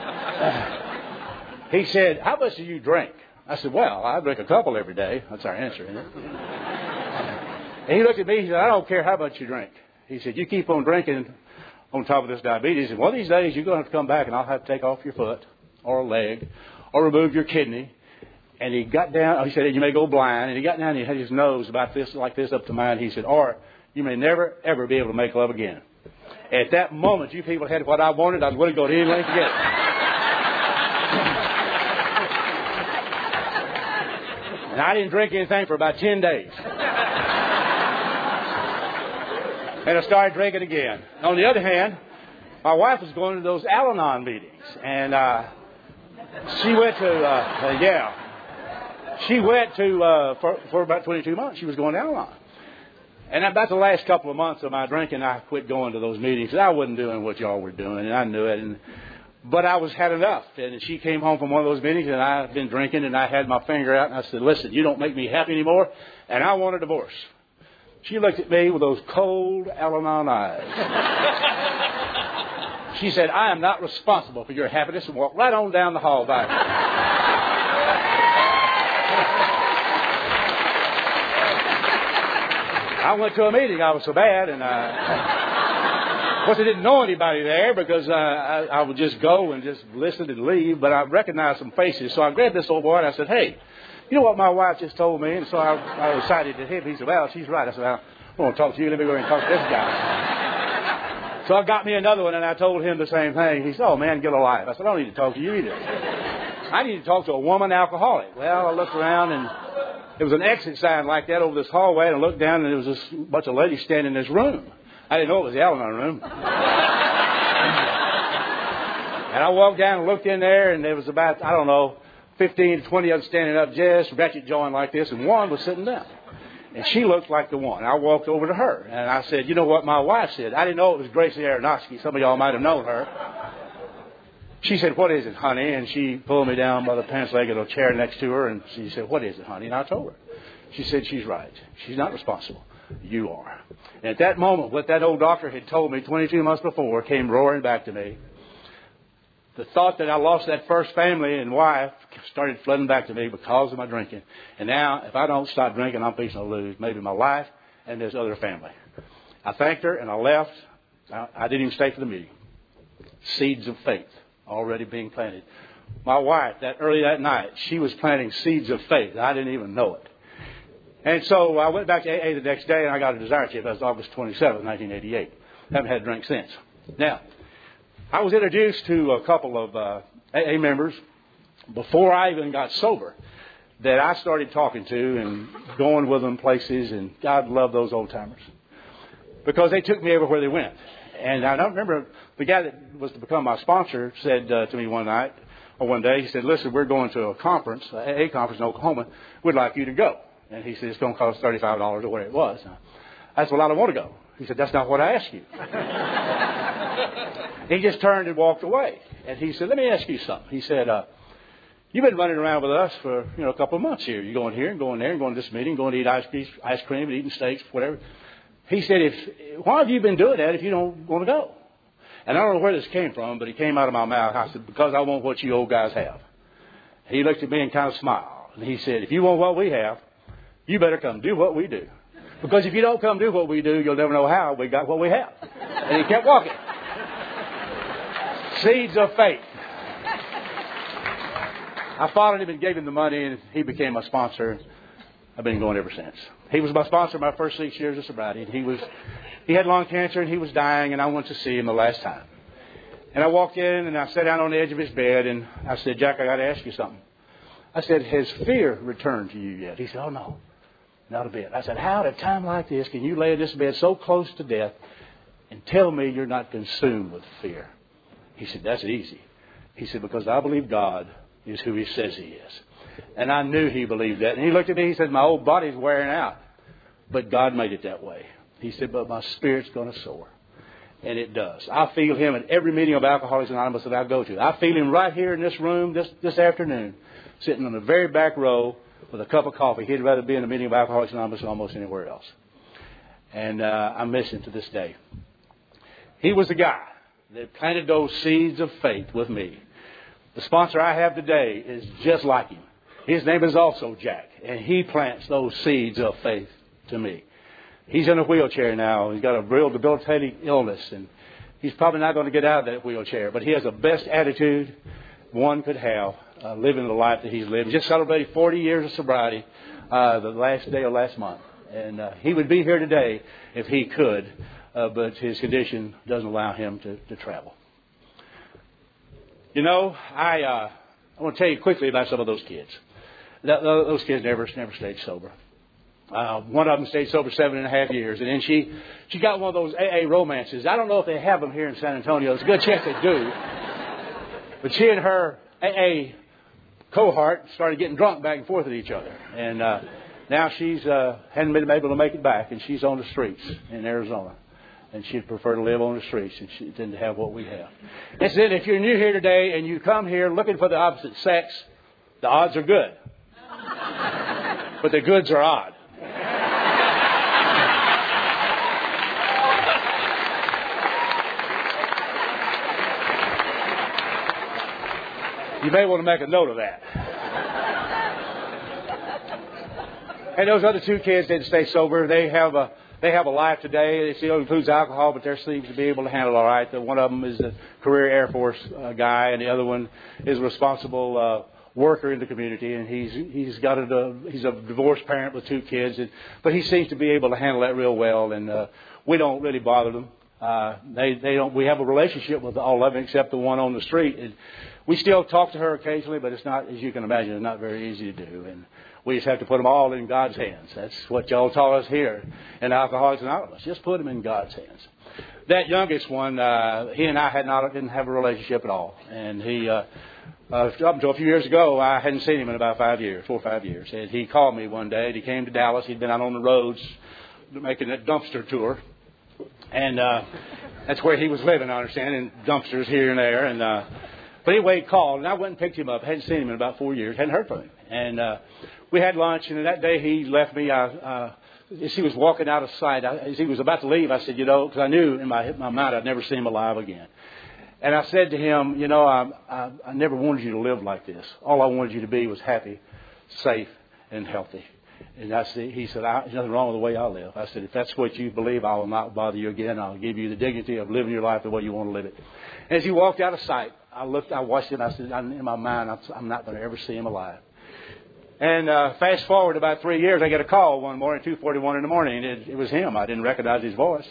He said, how much do you drink? I said, well, I drink a couple every day. That's our answer, isn't it? And he looked at me. He said, I don't care how much you drink. He said, you keep on drinking on top of this diabetes, and one of these days you're going to have to come back, and I'll have to take off your foot or a leg or remove your kidney. And he got down. He said, you may go blind. And he got down and he had his nose about this, like this, up to mine. He said, or you may never, ever be able to make love again. At that moment, you people had what I wanted. I was willing to go to any length to get it. And I didn't drink anything for about 10 days. And I started drinking again. On the other hand, my wife was going to those Al-Anon meetings. And she went to, She went to, for about 22 months, she was going to Al-Anon. And about the last couple of months of my drinking, I quit going to those meetings. I wasn't doing what y'all were doing, and I knew it. But I had enough. And she came home from one of those meetings, and I had been drinking, and I had my finger out, and I said, listen, you don't make me happy anymore, and I want a divorce. She looked at me with those cold Al-Anon eyes. She said, I am not responsible for your happiness, and walked right on down the hall by me. I went to a meeting. I was so bad, and of course I didn't know anybody there because I would just go and just listen and leave. But I recognized some faces, so I grabbed this old boy and I said, "Hey, you know what my wife just told me?" And so I recited to him. He said, "Well, she's right." I said, "Well, I want to talk to you. Let me go and talk to this guy." So I got me another one, and I told him the same thing. He said, "Oh man, get a life." I said, "I don't need to talk to you either. I need to talk to a woman alcoholic." Well, I looked around and There was an exit sign like that over this hallway, and I looked down, and there was this bunch of ladies standing in this room. I didn't know it was the Al-Anon room. And I walked down and looked in there, and there was about, 15 to 20 of them standing up just ratchet jawing like this, and one was sitting down. And she looked like the one. I walked over to her, and I said, you know what my wife said? I didn't know it was Gracie Aronofsky. Some of y'all might have known her. She said, what is it, honey? And she pulled me down by the pants leg of a chair next to her, and she said, what is it, honey? And I told her. She said, she's right. She's not responsible. You are. And at that moment, what that old doctor had told me 22 months before came roaring back to me. The thought that I lost that first family and wife started flooding back to me because of my drinking. And now, if I don't stop drinking, I'm fixing to lose maybe my life and this other family. I thanked her and I left. I didn't even stay for the meeting. Seeds of faith already being planted. My wife, early that night, she was planting seeds of faith. I didn't even know it. And so I went back to AA the next day and I got a desire chip. That was August 27, 1988. Haven't had a drink since. Now, I was introduced to a couple of AA members before I even got sober that I started talking to and going with them places, and God loved those old timers because they took me everywhere they went. And I don't remember, the guy that was to become my sponsor said to me one day, he said, listen, we're going to a conference, an AA conference in Oklahoma. We'd like you to go. And he said, it's going to cost $35 or whatever it was. I said, well, I don't want to go. He said, that's not what I asked you. He just turned and walked away. And he said, let me ask you something. He said, you've been running around with us for a couple of months here. You're going here and going there and going to this meeting, going to eat ice cream and eating steaks, whatever. He said, why have you been doing that if you don't want to go? And I don't know where this came from, but it came out of my mouth. I said, because I want what you old guys have. He looked at me and kind of smiled. And he said, if you want what we have, you better come do what we do. Because if you don't come do what we do, you'll never know how we got what we have. And he kept walking. Seeds of faith. I followed him and gave him the money, and he became my sponsor. I've been going ever since. He was my sponsor my first 6 years of sobriety. He had lung cancer, and he was dying, and I went to see him the last time. And I walked in, and I sat down on the edge of his bed, and I said, Jack, I got to ask you something. I said, has fear returned to you yet? He said, oh, no, not a bit. I said, how at a time like this can you lay in this bed so close to death and tell me you're not consumed with fear? He said, that's easy. He said, because I believe God is who He says He is. And I knew he believed that. And he looked at me, he said, my old body's wearing out. But God made it that way. He said, but my spirit's going to soar. And it does. I feel Him at every meeting of Alcoholics Anonymous that I go to. I feel Him right here in this room this afternoon, sitting on the very back row with a cup of coffee. He'd rather be in a meeting of Alcoholics Anonymous than almost anywhere else. And I miss Him to this day. He was the guy that planted those seeds of faith with me. The sponsor I have today is just like him. His name is also Jack, and he plants those seeds of faith to me. He's in a wheelchair now. He's got a real debilitating illness, and he's probably not going to get out of that wheelchair, but he has the best attitude one could have, living the life that he's living. Just celebrated 40 years of sobriety the last day of last month, and he would be here today if he could, but his condition doesn't allow him to travel. You know, I want to tell you quickly about some of those kids. Those kids never stayed sober. One of them stayed sober 7.5 years, and then she got one of those AA romances. I don't know if they have them here in San Antonio. There's a good chance they do. But she and her AA cohort started getting drunk back and forth with each other, and now she's hadn't been able to make it back, and she's on the streets in Arizona. And she'd prefer to live on the streets than to have what we have. And so if you're new here today and you come here looking for the opposite sex, the odds are good. But the goods are odd. You may want to make a note of that. And those other two kids didn't stay sober. They have a life today. It still includes alcohol, but they seem to be able to handle it all right. One of them is a career Air Force guy, and the other one is a responsible worker in the community. And he's a divorced parent with two kids, but he seems to be able to handle that real well. And we don't really bother them. They don't. We have a relationship with all of them except the one on the street. And we still talk to her occasionally, but it's not, as you can imagine, it's not very easy to do. And we just have to put them all in God's hands. That's what y'all taught us here in Alcoholics Anonymous. Just put them in God's hands. That youngest one, he and I didn't have a relationship at all. And he, up until a few years ago, I hadn't seen him in about 4 or 5 years. And he called me one day. And he came to Dallas. He'd been out on the roads making a dumpster tour. And that's where he was living, I understand, in dumpsters here and there. And but anyway, he called, and I went and picked him up. Hadn't seen him in about 4 years. Hadn't heard from him. And we had lunch, and that day he left me. As he was walking out of sight, as he was about to leave, I said, because I knew in my mind I'd never see him alive again. And I said to him, I never wanted you to live like this. All I wanted you to be was happy, safe, and healthy. And he said, there's nothing wrong with the way I live. I said, if that's what you believe, I will not bother you again. I'll give you the dignity of living your life the way you want to live it. And as he walked out of sight, I watched him, and I said, in my mind, I'm not going to ever see him alive. And fast forward about 3 years, I get a call one morning, 2:41 in the morning. It was him. I didn't recognize his voice.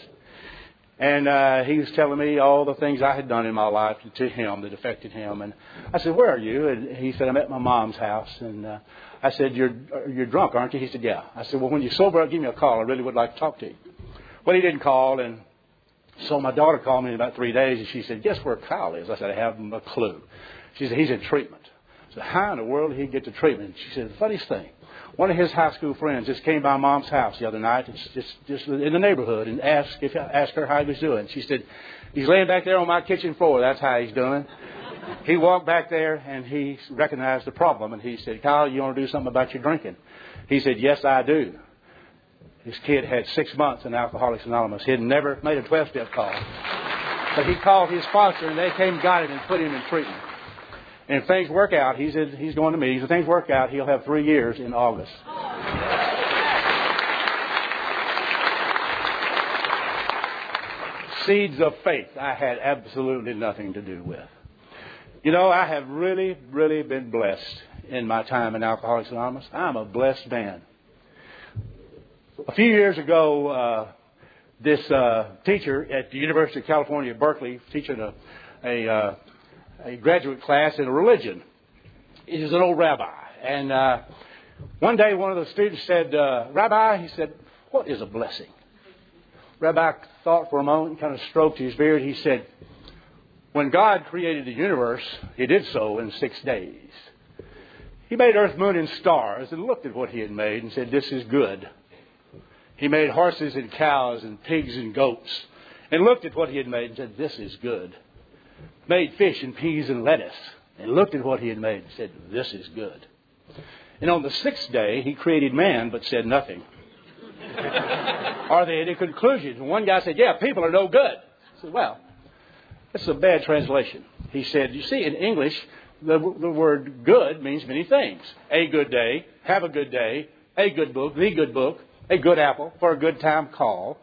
And he was telling me all the things I had done in my life to him that affected him. And I said, where are you? And he said, I'm at my mom's house. And I said, you're drunk, aren't you? He said, yeah. I said, well, when you're sober, give me a call. I really would like to talk to you. Well, he didn't call. And so my daughter called me in about 3 days. And she said, guess where Kyle is? I said, I haven't a clue. She said, he's in treatment. I said, how in the world did he get to treatment? She said, the funniest thing. One of his high school friends just came by Mom's house the other night, just in the neighborhood, and asked her how he was doing. She said, he's laying back there on my kitchen floor. That's how he's doing. He walked back there, and he recognized the problem, and he said, Kyle, you want to do something about your drinking? He said, yes, I do. His kid had 6 months in Alcoholics Anonymous. He had never made a 12-step call. But he called his sponsor, and they came and got him and put him in treatment. And if things work out, he's going to meetings. If things work out, he'll have 3 years in August. Seeds of faith I had absolutely nothing to do with. I have really, really been blessed in my time in Alcoholics Anonymous. I'm a blessed man. A few years ago, this teacher at the University of California, Berkeley, teaching a graduate class in a religion. He's an old rabbi. And one day one of the students said, Rabbi, he said, what is a blessing? Rabbi thought for a moment and kind of stroked his beard. He said, when God created the universe, He did so in 6 days. He made earth, moon, and stars and looked at what He had made and said, this is good. He made horses and cows and pigs and goats and looked at what He had made and said, this is good. Made fish and peas and lettuce and looked at what He had made and said, this is good. And on the 6th day, He created man but said nothing. Are they any conclusions? And one guy said, yeah, people are no good. I said, well, that's a bad translation. He said, you see, in English, the word good means many things. A good day, have a good day, a good book, the good book, a good apple for a good time call.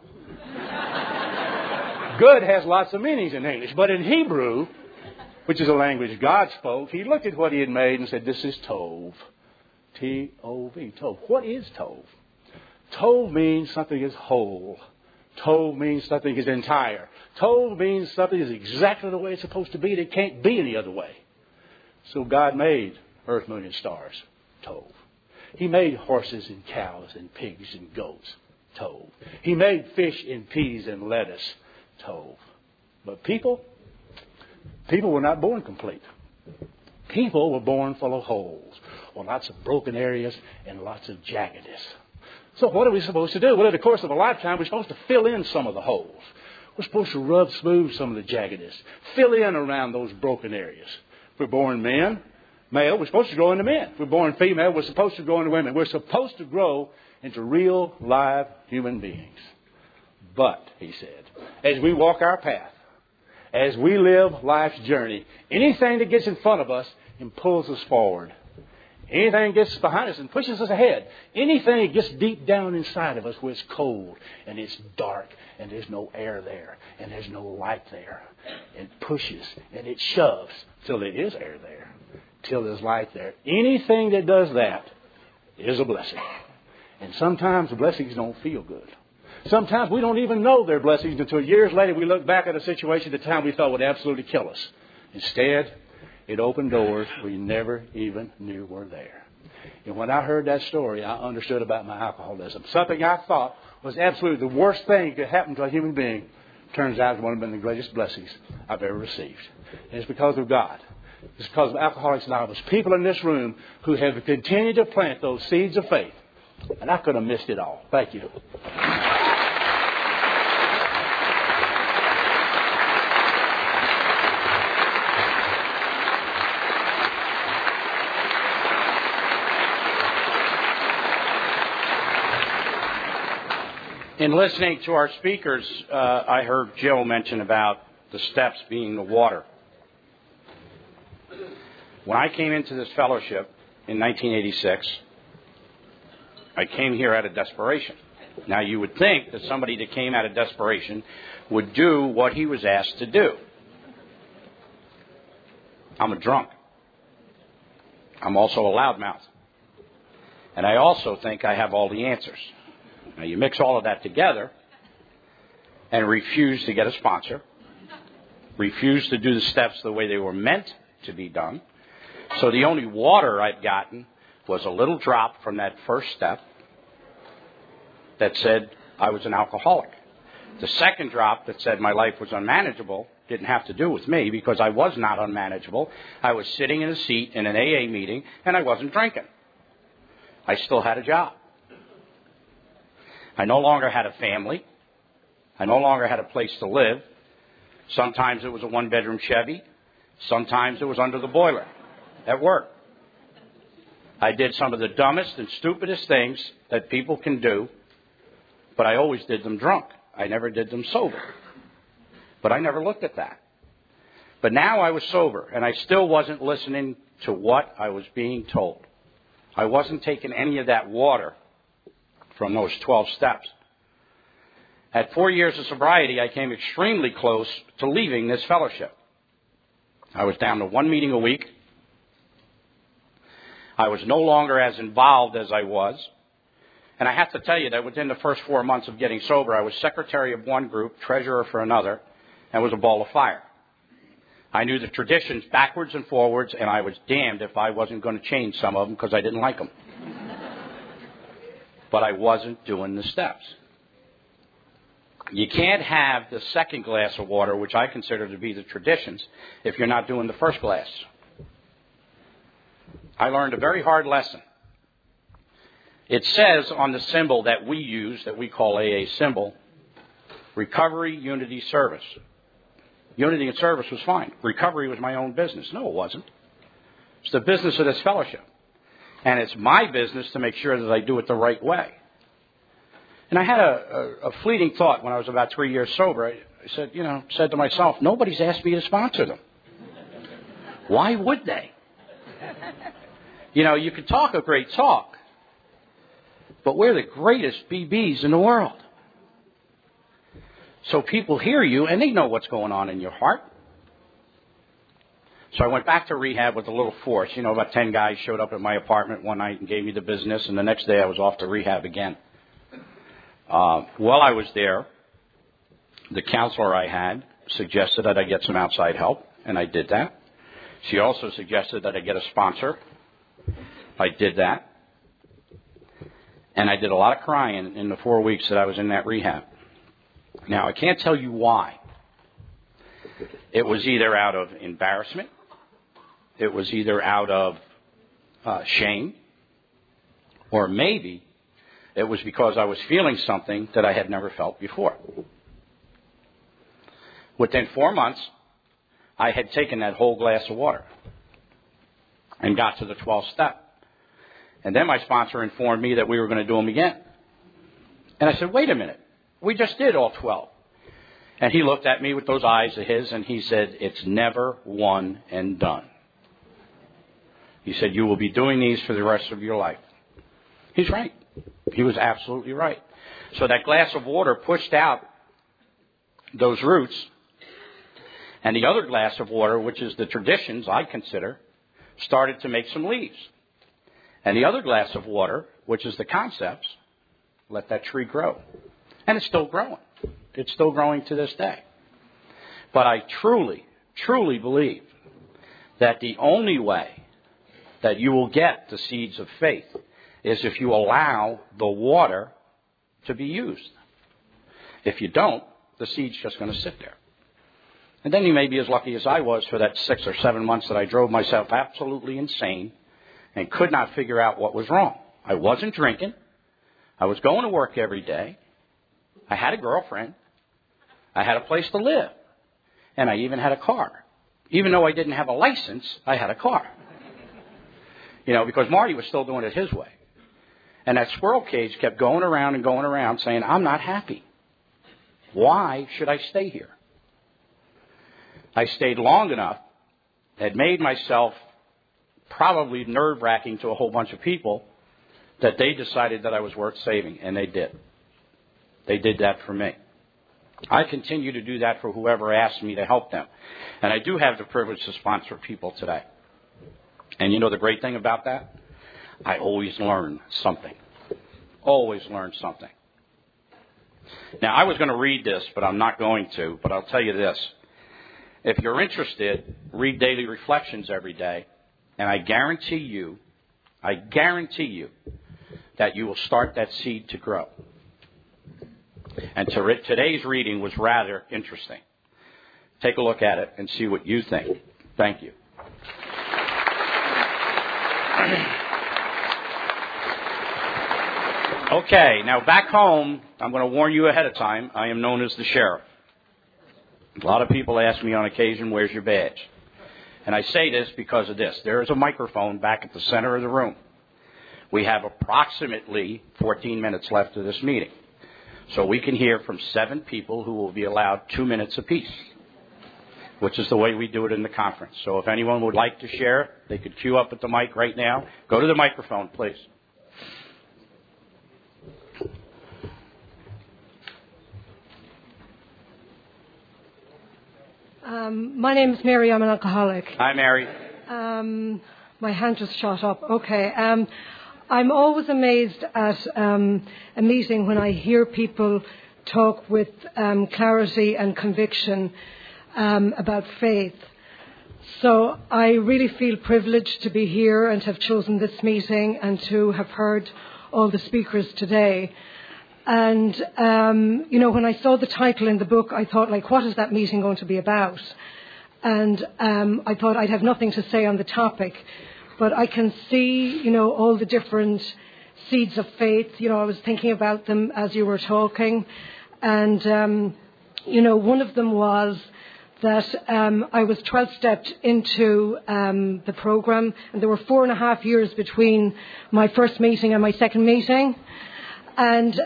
Good has lots of meanings in English, but in Hebrew, which is a language God spoke, He looked at what He had made and said, this is Tov. T-O-V, Tov. What is Tov? Tov means something is whole. Tov means something is entire. Tov means something is exactly the way it's supposed to be. It can't be any other way. So God made earth, moon, and stars. Tov. He made horses and cows and pigs and goats. Tov. He made fish and peas and lettuce. Tov. But people were not born complete. People were born full of holes, or lots of broken areas and lots of jaggedness. So what are we supposed to do? Well, in the course of a lifetime, we're supposed to fill in some of the holes. We're supposed to rub smooth some of the jaggedness. Fill in around those broken areas. If we're born male, we're supposed to grow into men. If we're born female, we're supposed to grow into women. We're supposed to grow into real, live human beings. But, he said, as we walk our path, as we live life's journey, anything that gets in front of us and pulls us forward, anything gets behind us and pushes us ahead, anything that gets deep down inside of us where it's cold and it's dark and there's no air there and there's no light there, it pushes and it shoves till there is air there, till there's light there. Anything that does that is a blessing. And sometimes the blessings don't feel good. Sometimes we don't even know they're blessings until years later we look back at a situation at the time we thought would absolutely kill us. Instead, it opened doors we never even knew were there. And when I heard that story, I understood about my alcoholism. Something I thought was absolutely the worst thing that could happen to a human being turns out to one of the greatest blessings I've ever received. And it's because of God. It's because of Alcoholics Anonymous. People in this room who have continued to plant those seeds of faith. And I could have missed it all. Thank you. In listening to our speakers, I heard Jill mention about the steps being the water. When I came into this fellowship in 1986, I came here out of desperation. Now, you would think that somebody that came out of desperation would do what he was asked to do. I'm a drunk. I'm also a loudmouth. And I also think I have all the answers. Now, you mix all of that together and refuse to get a sponsor, refuse to do the steps the way they were meant to be done. So the only water I've gotten was a little drop from that first step that said I was an alcoholic. The second drop that said my life was unmanageable didn't have to do with me because I was not unmanageable. I was sitting in a seat in an AA meeting and I wasn't drinking. I still had a job. I no longer had a family. I no longer had a place to live. Sometimes it was a one-bedroom Chevy. Sometimes it was under the boiler at work. I did some of the dumbest and stupidest things that people can do, but I always did them drunk. I never did them sober. But I never looked at that. But now I was sober, and I still wasn't listening to what I was being told. I wasn't taking any of that water from those 12 steps. At 4 years of sobriety, I came extremely close to leaving this fellowship. I was down to one meeting a week. I was no longer as involved as I was. And I have to tell you that within the first 4 months of getting sober, I was secretary of one group, treasurer for another, and was a ball of fire. I knew the traditions backwards and forwards, and I was damned if I wasn't going to change some of them because I didn't like them. But I wasn't doing the steps. You can't have the second glass of water, which I consider to be the traditions, if you're not doing the first glass. I learned a very hard lesson. It says on the symbol that we use, that we call AA symbol, recovery, unity, service. Unity and service was fine. Recovery was my own business. No, it wasn't. It's the business of this fellowship. And it's my business to make sure that I do it the right way. And I had a fleeting thought when I was about 3 years sober. I said to myself, nobody's asked me to sponsor them. Why would they? You could talk a great talk, but we're the greatest BBs in the world. So people hear you and they know what's going on in your heart. So I went back to rehab with a little force. About 10 guys showed up at my apartment one night and gave me the business, and the next day I was off to rehab again. While I was there, the counselor I had suggested that I get some outside help, and I did that. She also suggested that I get a sponsor. I did that. And I did a lot of crying in the 4 weeks that I was in that rehab. Now, I can't tell you why. It was either out of embarrassment. It was either out of shame. Or maybe it was because I was feeling something that I had never felt before. Within 4 months, I had taken that whole glass of water and got to the 12th step. And then my sponsor informed me that we were going to do them again. And I said, wait a minute. We just did all 12. And he looked at me with those eyes of his and he said, it's never one and done. He said, you will be doing these for the rest of your life. He's right. He was absolutely right. So that glass of water pushed out those roots. And the other glass of water, which is the traditions, I consider, started to make some leaves. And the other glass of water, which is the concepts, let that tree grow. And it's still growing. It's still growing to this day. But I truly, truly believe that the only way that you will get the seeds of faith is if you allow the water to be used. If you don't, the seed's just going to sit there. And then you may be as lucky as I was for that 6 or 7 months that I drove myself absolutely insane and could not figure out what was wrong. I wasn't drinking. I was going to work every day. I had a girlfriend. I had a place to live. And I even had a car. Even though I didn't have a license, I had a car. Because Marty was still doing it his way. And that squirrel cage kept going around saying, I'm not happy. Why should I stay here? I stayed long enough, had made myself probably nerve-wracking to a whole bunch of people, that they decided that I was worth saving, and they did. They did that for me. I continue to do that for whoever asks me to help them. And I do have the privilege to sponsor people today. And you know the great thing about that? I always learn something. Always learn something. Now, I was going to read this, but I'm not going to. But I'll tell you this. If you're interested, read Daily Reflections every day. And I guarantee you that you will start that seed to grow. And today's reading was rather interesting. Take a look at it and see what you think. Thank you. Okay, now back home, I'm going to warn you ahead of time, I am known as the sheriff. A lot of people ask me on occasion, where's your badge? And I say this because of this. There is a microphone back at the center of the room. We have approximately 14 minutes left of this meeting. So we can hear from 7 people who will be allowed 2 minutes apiece, which is the way we do it in the conference. So if anyone would like to share, they could queue up at the mic right now. Go to the microphone, please. My name is Mary. I'm an alcoholic. Hi, Mary. My hand just shot up. Okay. I'm always amazed at a meeting when I hear people talk with clarity and conviction about faith. So I really feel privileged to be here and to have chosen this meeting and to have heard all the speakers today. And, when I saw the title in the book, I thought, what is that meeting going to be about? And I thought I'd have nothing to say on the topic. But I can see, all the different seeds of faith. I was thinking about them as you were talking. And, one of them was that I was 12-stepped into the program. And there were 4.5 years between my first meeting and my second meeting. And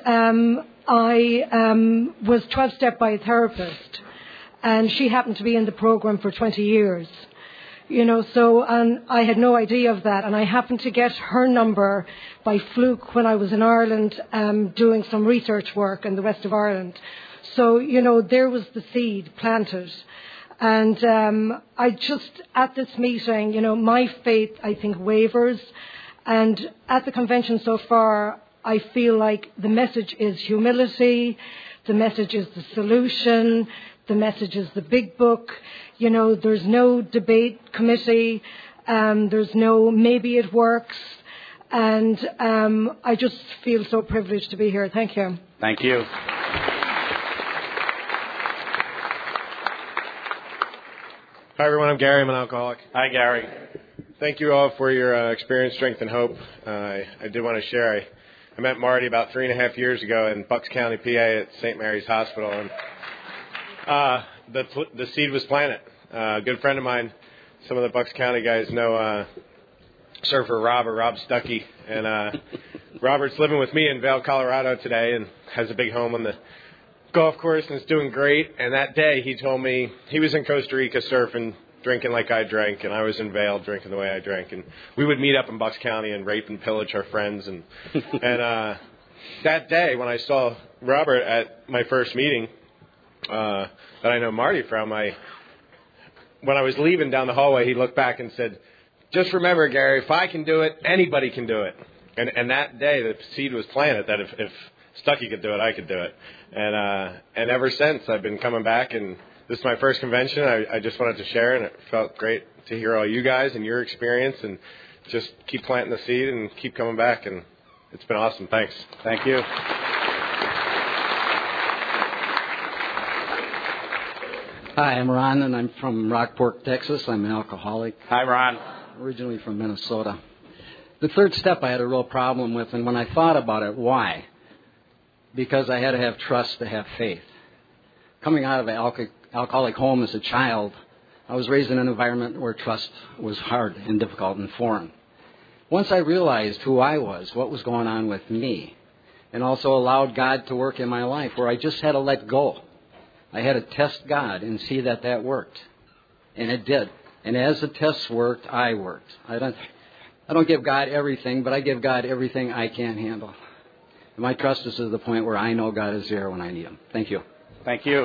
I was 12-stepped by a therapist. And she happened to be in the program for 20 years. And I had no idea of that. And I happened to get her number by fluke when I was in Ireland doing some research work in the west of Ireland. So, there was the seed planted. And at this meeting, my faith, I think, wavers. And at the convention so far, I feel like the message is humility, the message is the solution, the message is the big book. There's no debate committee, there's no maybe it works, and I just feel so privileged to be here. Thank you. Thank you. Hi, everyone. I'm Gary. I'm an alcoholic. Hi, Gary. Thank you all for your experience, strength, and hope. I did want to share. I met Marty about 3.5 years ago in Bucks County, PA at St. Mary's Hospital. And the seed was planted. A good friend of mine, some of the Bucks County guys know surfer Rob Stuckey. And Robert's living with me in Vail, Colorado today and has a big home on the golf course and is doing great. And that day he told me he was in Costa Rica surfing, drinking like I drank, and I was in Vail drinking the way I drank. And we would meet up in Bucks County and rape and pillage our friends. And that day when I saw Robert at my first meeting that I know Marty from, when I was leaving down the hallway, he looked back and said, "Just remember, Gary, if I can do it, anybody can do it." And that day the seed was planted that if Stucky could do it, I could do it. And ever since, I've been coming back, and this is my first convention. I just wanted to share, and it felt great to hear all you guys and your experience, and just keep planting the seed and keep coming back, and it's been awesome. Thanks. Thank you. Hi, I'm Ron, and I'm from Rockport, Texas. I'm an alcoholic. Hi, Ron. Originally from Minnesota. The third step I had a real problem with, and when I thought about it, why? Because I had to have trust to have faith. Coming out of an alcoholic home as a child, I was raised in an environment where trust was hard and difficult and foreign. Once I realized who I was, what was going on with me, and also allowed God to work in my life, where I just had to let go. I had to test God and see that worked. And it did. And as the tests worked, I worked. I don't give God everything, but I give God everything I can handle. And my trust is to the point where I know God is there when I need Him. Thank you. Thank you.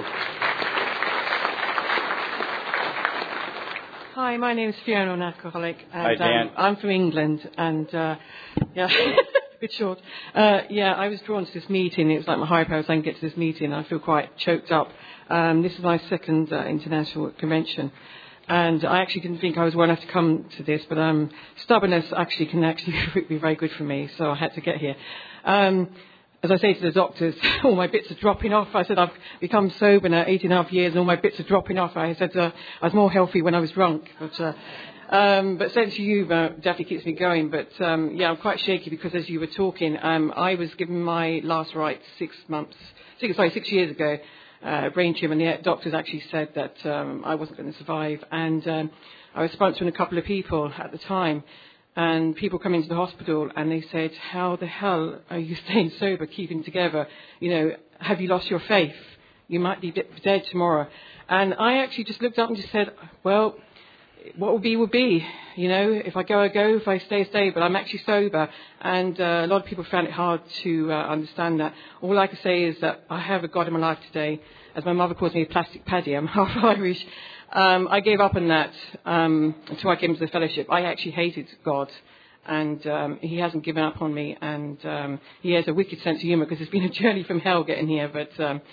Hi, my name's Fiona, an alcoholic. And, Hi, Dan. I'm from England, and yeah, a bit short. I was drawn to this meeting. It was like my higher power saying, get to this meeting. I feel quite choked up. This is my second international convention, and I actually didn't think I was well enough to come to this, but stubbornness can actually be very good for me, so I had to get here. As I say to the doctors, all my bits are dropping off. I said, I've become sober now 8.5 years, and all my bits are dropping off. I said, I was more healthy when I was drunk. But saying to you definitely keeps me going. But, I'm quite shaky because as you were talking, I was given my last rite 6 years ago, brain tumor, and the doctors actually said that I wasn't going to survive. And I was sponsoring a couple of people at the time. And people come into the hospital and they said, how the hell are you staying sober, keeping together? Have you lost your faith? You might be dead tomorrow. And I actually just looked up and just said, well, what will be will be. If I go, I go. If I stay, I stay. But I'm actually sober. And a lot of people found it hard to understand that. All I can say is that I have a God in my life today. As my mother calls me, a plastic paddy. I'm half Irish. I gave up on that until I came to the fellowship. I actually hated God, and He hasn't given up on me, and He has a wicked sense of humour because it's been a journey from hell getting here. But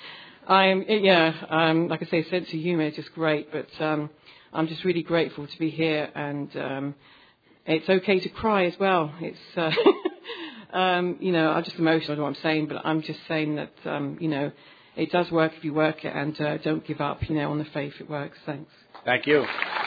like I say, sense of humour is just great. But I'm just really grateful to be here, and it's okay to cry as well. It's I'm just emotional, what I'm saying, but I'm just saying that it does work if you work it, and don't give up, on the faith. It works. Thanks. Thank you.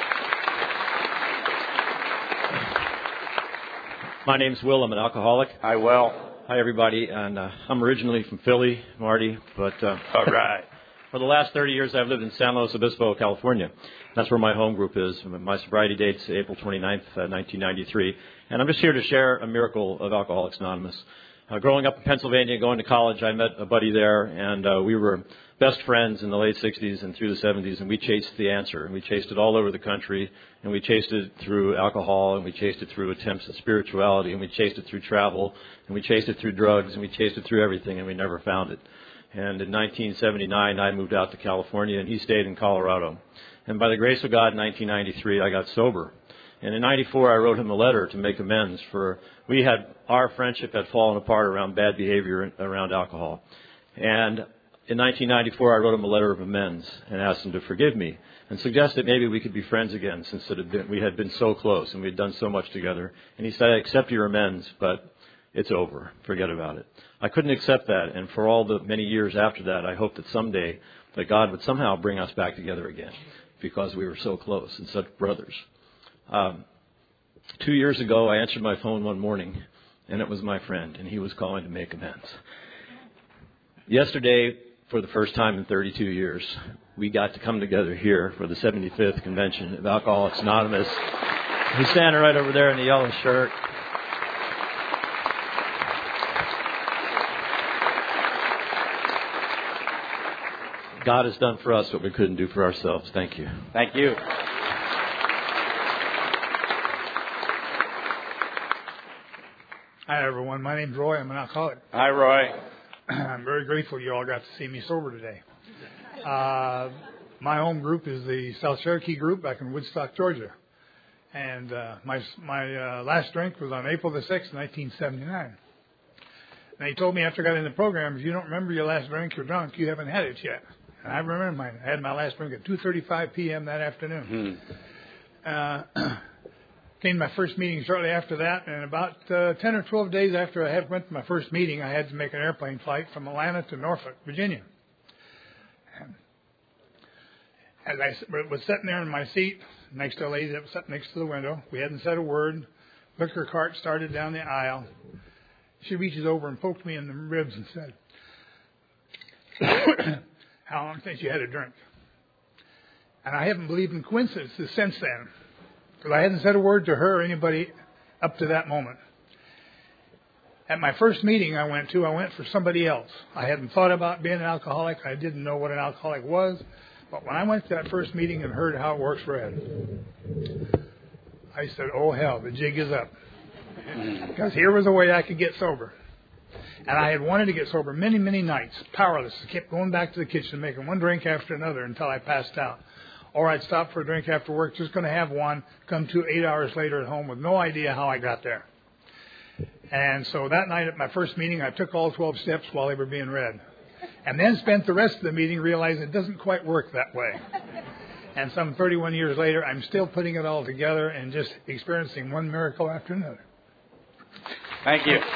My name's Will. I'm an alcoholic. Hi, Will. Hi, everybody. And I'm originally from Philly, Marty. But all right. For the last 30 years, I've lived in San Luis Obispo, California. That's where my home group is. My sobriety date's April 29th, 1993. And I'm just here to share a miracle of Alcoholics Anonymous. Growing up in Pennsylvania, going to college, I met a buddy there, and we were best friends in the late 60s and through the 70s, and we chased the answer. And we chased it all over the country, and we chased it through alcohol, and we chased it through attempts at spirituality, and we chased it through travel, and we chased it through drugs, and we chased it through everything, and we never found it. And in 1979, I moved out to California, and he stayed in Colorado. And by the grace of God, in 1993, I got sober. And in 94, I wrote him a letter to make amends for our friendship had fallen apart around bad behavior around alcohol. And in 1994, I wrote him a letter of amends and asked him to forgive me and suggested maybe we could be friends again since we had been so close and we had done so much together. And he said, I accept your amends, but it's over. Forget about it. I couldn't accept that. And for all the many years after that, I hoped that someday that God would somehow bring us back together again because we were so close and such brothers. 2 years ago, I answered my phone one morning, and it was my friend, and he was calling to make amends. Yesterday, for the first time in 32 years, we got to come together here for the 75th convention of Alcoholics Anonymous. He's standing right over there in the yellow shirt. God has done for us what we couldn't do for ourselves. Thank you. Thank you. Hi, everyone. My name's Roy. I'm an alcoholic. Hi, Roy. I'm very grateful you all got to see me sober today. My home group is the South Cherokee group back in Woodstock, Georgia. And my last drink was on April the 6th, 1979. And he told me after I got in the program, if you don't remember your last drink, you're drunk. You haven't had it yet. And I remember mine. I had my last drink at 2:35 p.m. that afternoon. Came to my first meeting shortly after that, and about 10 or 12 days after I had went to my first meeting, I had to make an airplane flight from Atlanta to Norfolk, Virginia. And as I was sitting there in my seat next to a lady that was sitting next to the window, we hadn't said a word. Liquor cart started down the aisle. She reaches over and poked me in the ribs and said, "How long since you had a drink?" And I haven't believed in coincidences since then, because I hadn't said a word to her or anybody up to that moment. At my first meeting I went for somebody else. I hadn't thought about being an alcoholic. I didn't know what an alcoholic was. But when I went to that first meeting and heard how it works for Ed, I said, oh, hell, the jig is up. Because here was a way I could get sober. And I had wanted to get sober many, many nights, powerless. I kept going back to the kitchen, making one drink after another until I passed out. Or I'd stop for a drink after work, just going to have one, come to 8 hours later at home with no idea how I got there. And so that night at my first meeting, I took all 12 steps while they were being read. And then spent the rest of the meeting realizing it doesn't quite work that way. And some 31 years later, I'm still putting it all together and just experiencing one miracle after another. Thank you.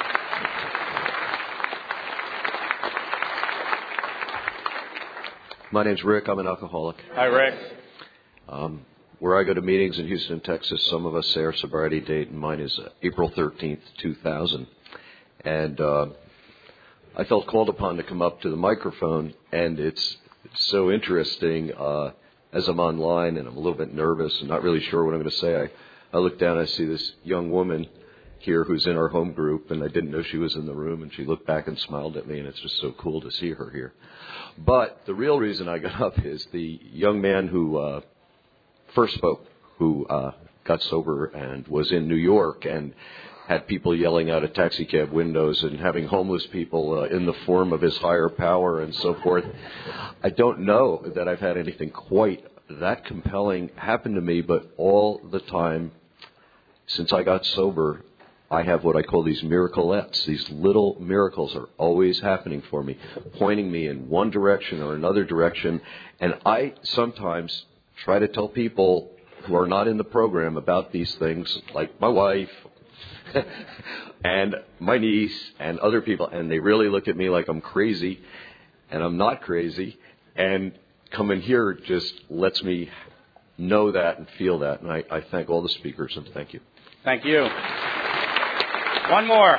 My name's Rick. I'm an alcoholic. Hi, Rick. Where I go to meetings in Houston, Texas, some of us say our sobriety date, and mine is April 13th, 2000. And I felt called upon to come up to the microphone, and it's so interesting as I'm online, and I'm a little bit nervous and not really sure what I'm going to say. I look down, I see this young woman here who's in our home group, and I didn't know she was in the room, and she looked back and smiled at me, and it's just so cool to see her here. But the real reason I got up is the young man who first spoke, who got sober and was in New York and had people yelling out of taxi cab windows and having homeless people in the form of his higher power and so forth. I don't know that I've had anything quite that compelling happen to me, but all the time since I got sober, I have what I call these miraclettes. These little miracles are always happening for me, pointing me in one direction or another direction. And I sometimes try to tell people who are not in the program about these things, like my wife and my niece and other people, and they really look at me like I'm crazy, and I'm not crazy. And coming here just lets me know that and feel that. And I thank all the speakers, and thank you. Thank you. One more.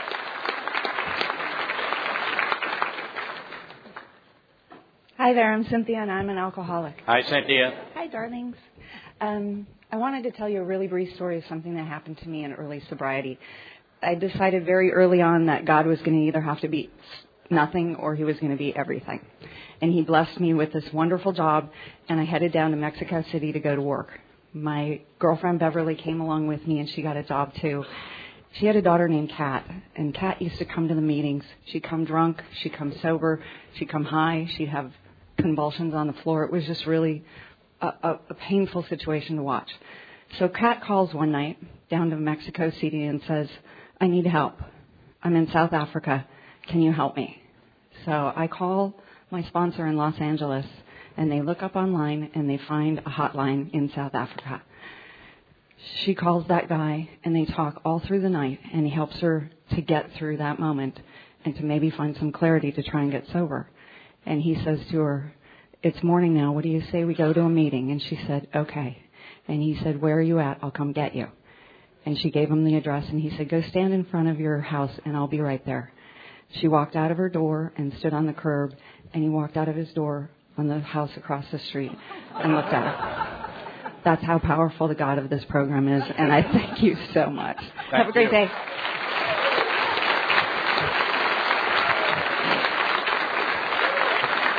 Hi there, I'm Cynthia, and I'm an alcoholic. Hi, Cynthia. Hi, darlings. I wanted to tell you a really brief story of something that happened to me in early sobriety. I decided very early on that God was going to either have to be nothing or he was going to be everything. And he blessed me with this wonderful job, and I headed down to Mexico City to go to work. My girlfriend Beverly came along with me, and she got a job too. She had a daughter named Kat, and Kat used to come to the meetings. She'd come drunk, she'd come sober, she'd come high, she'd have convulsions on the floor. It was just really a painful situation to watch. So Kat calls one night down to Mexico City and says, I need help. I'm in South Africa. Can you help me? So I call my sponsor in Los Angeles, and they look up online, and they find a hotline in South Africa. She calls that guy, and they talk all through the night, and he helps her to get through that moment and to maybe find some clarity to try and get sober. And he says to her, it's morning now. What do you say we go to a meeting? And she said, okay. And he said, where are you at? I'll come get you. And she gave him the address, and he said, go stand in front of your house, and I'll be right there. She walked out of her door and stood on the curb, and he walked out of his door on the house across the street and looked at her. That's how powerful the God of this program is, and I thank you so much. Have a great day.